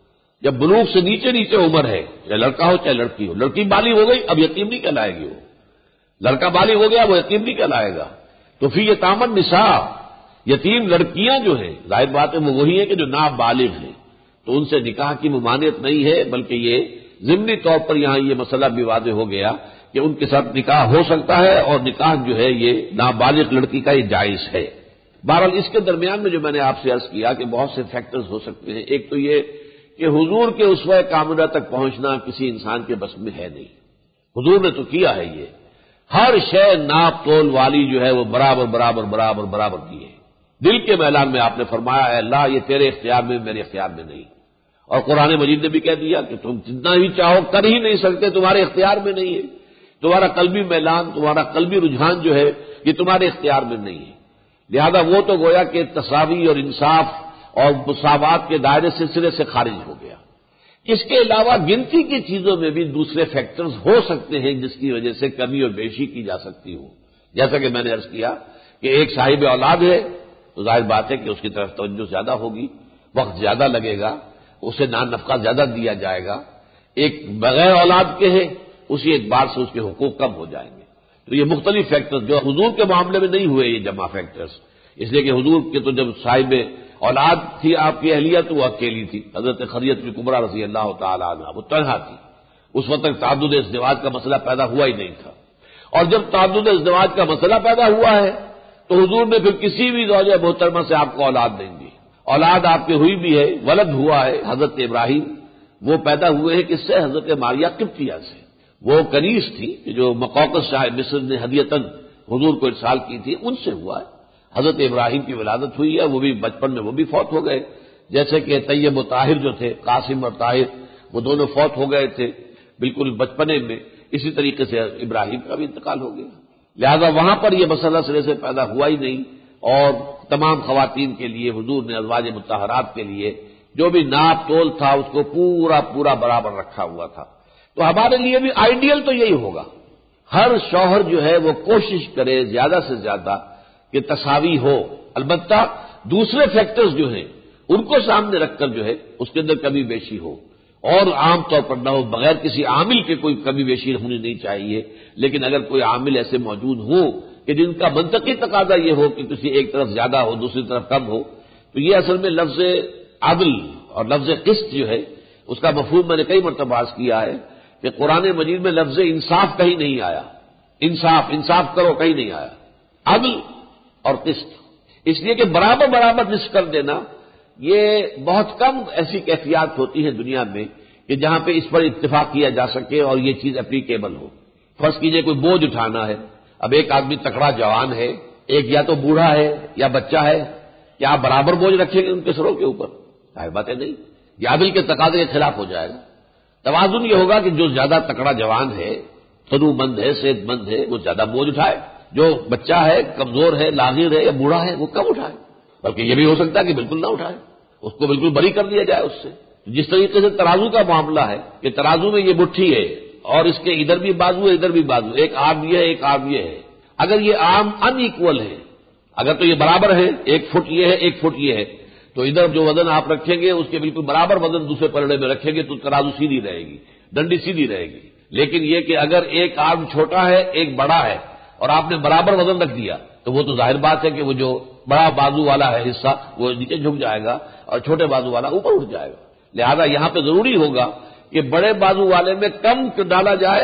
جب بلوغ سے نیچے نیچے عمر ہے، چاہے لڑکا ہو چاہے لڑکی ہو، لڑکی بالغ ہو گئی اب یتیم نہیں کہلائے گی، وہ لڑکا بالغ ہو گیا وہ یتیم نہیں کہلائے گا۔ تو پھر یتام النساء، یتیم لڑکیاں جو ہیں ظاہر بات ہے وہ وہی ہیں کہ جو نابالغ ہیں، تو ان سے نکاح کی ممانعت نہیں ہے، بلکہ یہ ضمنی طور پر یہاں یہ مسئلہ بھی واضح ہو گیا کہ ان کے ساتھ نکاح ہو سکتا ہے، اور نکاح جو ہے یہ نابالغ لڑکی کا یہ جائز ہے۔ بہرحال اس کے درمیان میں جو میں نے آپ سے عرض کیا کہ بہت سے فیکٹرز ہو سکتے ہیں، ایک تو یہ کہ حضور کے اسوہ کاملہ تک پہنچنا کسی انسان کے بس میں ہے نہیں، حضور نے تو کیا ہے، یہ ہر شے ناپ تول والی جو ہے وہ برابر برابر برابر برابر کی ہے۔ دل کے میدان میں آپ نے فرمایا ہے اللہ یہ تیرے اختیار میں میرے اختیار میں نہیں، اور قرآن مجید نے بھی کہہ دیا کہ تم جتنا بھی چاہو کر ہی نہیں سکتے، تمہارے اختیار میں نہیں ہے، تمہارا قلبی میلان تمہارا قلبی رجحان جو ہے یہ تمہارے اختیار میں نہیں ہے، لہذا وہ تو گویا کہ تساوی اور انصاف اور مساوات کے دائرے سے سرے سے خارج ہو گیا۔ اس کے علاوہ گنتی کی چیزوں میں بھی دوسرے فیکٹرز ہو سکتے ہیں جس کی وجہ سے کمی اور بیشی کی جا سکتی ہو، جیسا کہ میں نے عرض کیا کہ ایک صاحب اولاد ہے تو ظاہر بات ہے کہ اس کی طرف توجہ زیادہ ہوگی، وقت زیادہ لگے گا، اسے نان نفقہ زیادہ دیا جائے گا، ایک بغیر اولاد کے ہے اسی اعتبار سے اس کے حقوق کم ہو جائیں گے۔ تو یہ مختلف فیکٹرز جو حضور کے معاملے میں نہیں ہوئے یہ جمع فیکٹرز، اس لیے کہ حضور کے تو جب صاحب اولاد تھی آپ کی اہلیہ تو وہ اکیلی تھی، حضرت خدیجہ کبریٰ رضی اللہ تعالی عنہا وہ تنہا تھی، اس وقت تک تعدد ازدواج کا مسئلہ پیدا ہوا ہی نہیں تھا، اور جب تعدد ازدواج کا مسئلہ پیدا ہوا ہے تو حضور نے پھر کسی بھی زوجہ محترمہ سے آپ کو اولاد نہیں دی، اولاد آپ کی ہوئی بھی ہے، ولد ہوا ہے حضرت ابراہیم، وہ پیدا ہوئے ہیں کس سے؟ حضرت ماریہ قبطیہ سے، وہ کنیز تھی کہ جو مقوقس شاہ مصر نے ہدیتاً حضور کو ارسال کی تھی، ان سے ہوا ہے۔ حضرت ابراہیم کی ولادت ہوئی ہے، وہ بھی بچپن میں وہ بھی فوت ہو گئے، جیسے کہ طیب و طاہر جو تھے قاسم اور طاہر وہ دونوں فوت ہو گئے تھے بالکل بچپنے میں، اسی طریقے سے ابراہیم کا بھی انتقال ہو گیا، لہذا وہاں پر یہ مسئلہ سرے سے پیدا ہوا ہی نہیں، اور تمام خواتین کے لیے حضور نے ازواج مطہرات کے لیے جو بھی ناپ تول تھا اس کو پورا پورا برابر رکھا ہوا تھا۔ تو ہمارے لیے بھی آئیڈیل تو یہی ہوگا، ہر شوہر جو ہے وہ کوشش کرے زیادہ سے زیادہ کہ تساوی ہو، البتہ دوسرے فیکٹرز جو ہیں ان کو سامنے رکھ کر جو ہے اس کے اندر کمی بیشی ہو، اور عام طور پر نہ ہو، بغیر کسی عامل کے کوئی کمی بیشی ہونی نہیں چاہیے، لیکن اگر کوئی عامل ایسے موجود ہو کہ جن کا منطقی تقاضا یہ ہو کہ کسی ایک طرف زیادہ ہو دوسری طرف کم ہو، تو یہ اصل میں لفظ عدل اور لفظ قسط جو ہے اس کا مفہوم میں نے کئی مرتبہ عرض کیا ہے کہ قرآن مجید میں لفظ انصاف کہیں نہیں آیا، انصاف کرو کہیں نہیں آیا، عدل اور قسط، اس لیے کہ برابر برابر نصف کر دینا یہ بہت کم ایسی کیفیات ہوتی ہیں دنیا میں کہ جہاں پہ اس پر اتفاق کیا جا سکے اور یہ چیز اپلیکیبل ہو۔ فرض کیجئے کوئی بوجھ اٹھانا ہے، اب ایک آدمی تکڑا جوان ہے، ایک یا تو بوڑھا ہے یا بچہ ہے، کیا آپ برابر بوجھ رکھیں گے ان کے سروں کے اوپر؟ ظاہر بات ہے نہیں، یہ عدل کے تقاضے کے خلاف ہو جائے گا۔ توازن یہ ہوگا کہ جو زیادہ تکڑا جوان ہے، تنو مند ہے، صحت مند ہے، وہ زیادہ بوجھ اٹھائے، جو بچہ ہے، کمزور ہے، لاغر ہے یا بوڑھا ہے وہ کم اٹھائے، بلکہ یہ بھی ہو سکتا ہے کہ بالکل نہ اٹھائے، اس کو بالکل بری کر دیا جائے اس سے۔ جس طریقے سے ترازو کا معاملہ ہے کہ ترازو میں یہ مٹھی ہے اور اس کے ادھر بھی بازو ہے ادھر بھی بازو، ایک آرم یہ ہے ایک آرم یہ ہے، اگر یہ آرم ان ایکول ہے، اگر تو یہ برابر ہے، 1 فٹ یہ ہے 1 فٹ یہ ہے، تو ادھر جو وزن آپ رکھیں گے اس کے بالکل برابر وزن دوسرے پلڑے میں رکھیں گے تو ترازو سیدھی رہے گی، ڈنڈی سیدھی رہے گی۔ لیکن یہ کہ اگر ایک آرم چھوٹا ہے ایک بڑا ہے اور آپ نے برابر وزن رکھ دیا تو وہ تو ظاہر بات ہے کہ وہ جو بڑا بازو والا ہے حصہ وہ نیچے جھک جائے گا اور چھوٹے بازو والا اوپر اٹھ جائے گا۔ لہذا یہاں پہ ضروری ہوگا کہ بڑے بازو والے میں کم ڈالا جائے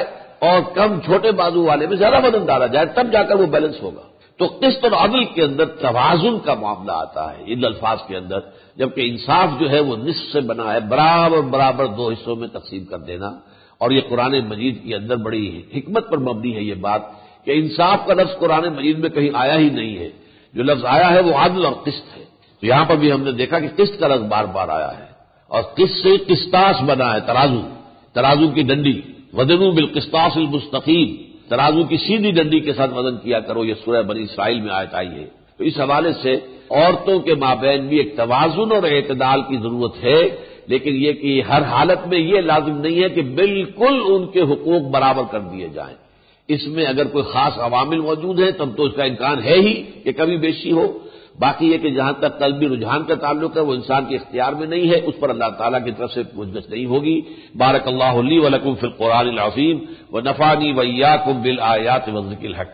اور کم چھوٹے بازو والے میں زیادہ وزن ڈالا جائے تب جا کر وہ بیلنس ہوگا۔ تو قسط اور عدل کے اندر توازن کا معاملہ آتا ہے ان الفاظ کے اندر، جبکہ انصاف جو ہے وہ نصف سے بنا ہے، برابر برابر دو حصوں میں تقسیم کر دینا۔ اور یہ قرآن مجید کے اندر بڑی حکمت پر مبنی ہے یہ بات کہ انصاف کا لفظ قرآن مجید میں کہیں آیا ہی نہیں ہے، جو لفظ آیا ہے وہ عدل اور قسط ہے۔ تو یہاں پر بھی ہم نے دیکھا کہ قسط کا لفظ بار بار آیا ہے، اور قسط سے قسطاس بنا ہے، ترازو، ترازو کی ڈنڈی، وزنوا بالقسطاس المستقیم، ترازو کی سیدھی ڈنڈی کے ساتھ وزن کیا کرو، یہ سورہ بنی اسرائیل میں آیت آئی ہے۔ تو اس حوالے سے عورتوں کے مابین بھی ایک توازن اور اعتدال کی ضرورت ہے، لیکن یہ کہ ہر حالت میں یہ لازم نہیں ہے کہ بالکل ان کے حقوق برابر کر دیے جائیں۔ اس میں اگر کوئی خاص عوامل موجود ہیں تب تو اس کا امکان ہے ہی کہ کمی بیشی ہو، باقی یہ کہ جہاں تک قلبی رجحان کا تعلق ہے وہ انسان کے اختیار میں نہیں ہے، اس پر اللہ تعالیٰ کی طرف سے پوچھگچھ نہیں ہوگی۔ بارک اللہ لی ولکم فی القرآن العظیم ونفعنی وإیاکم بالآیات والذکر الحکیم۔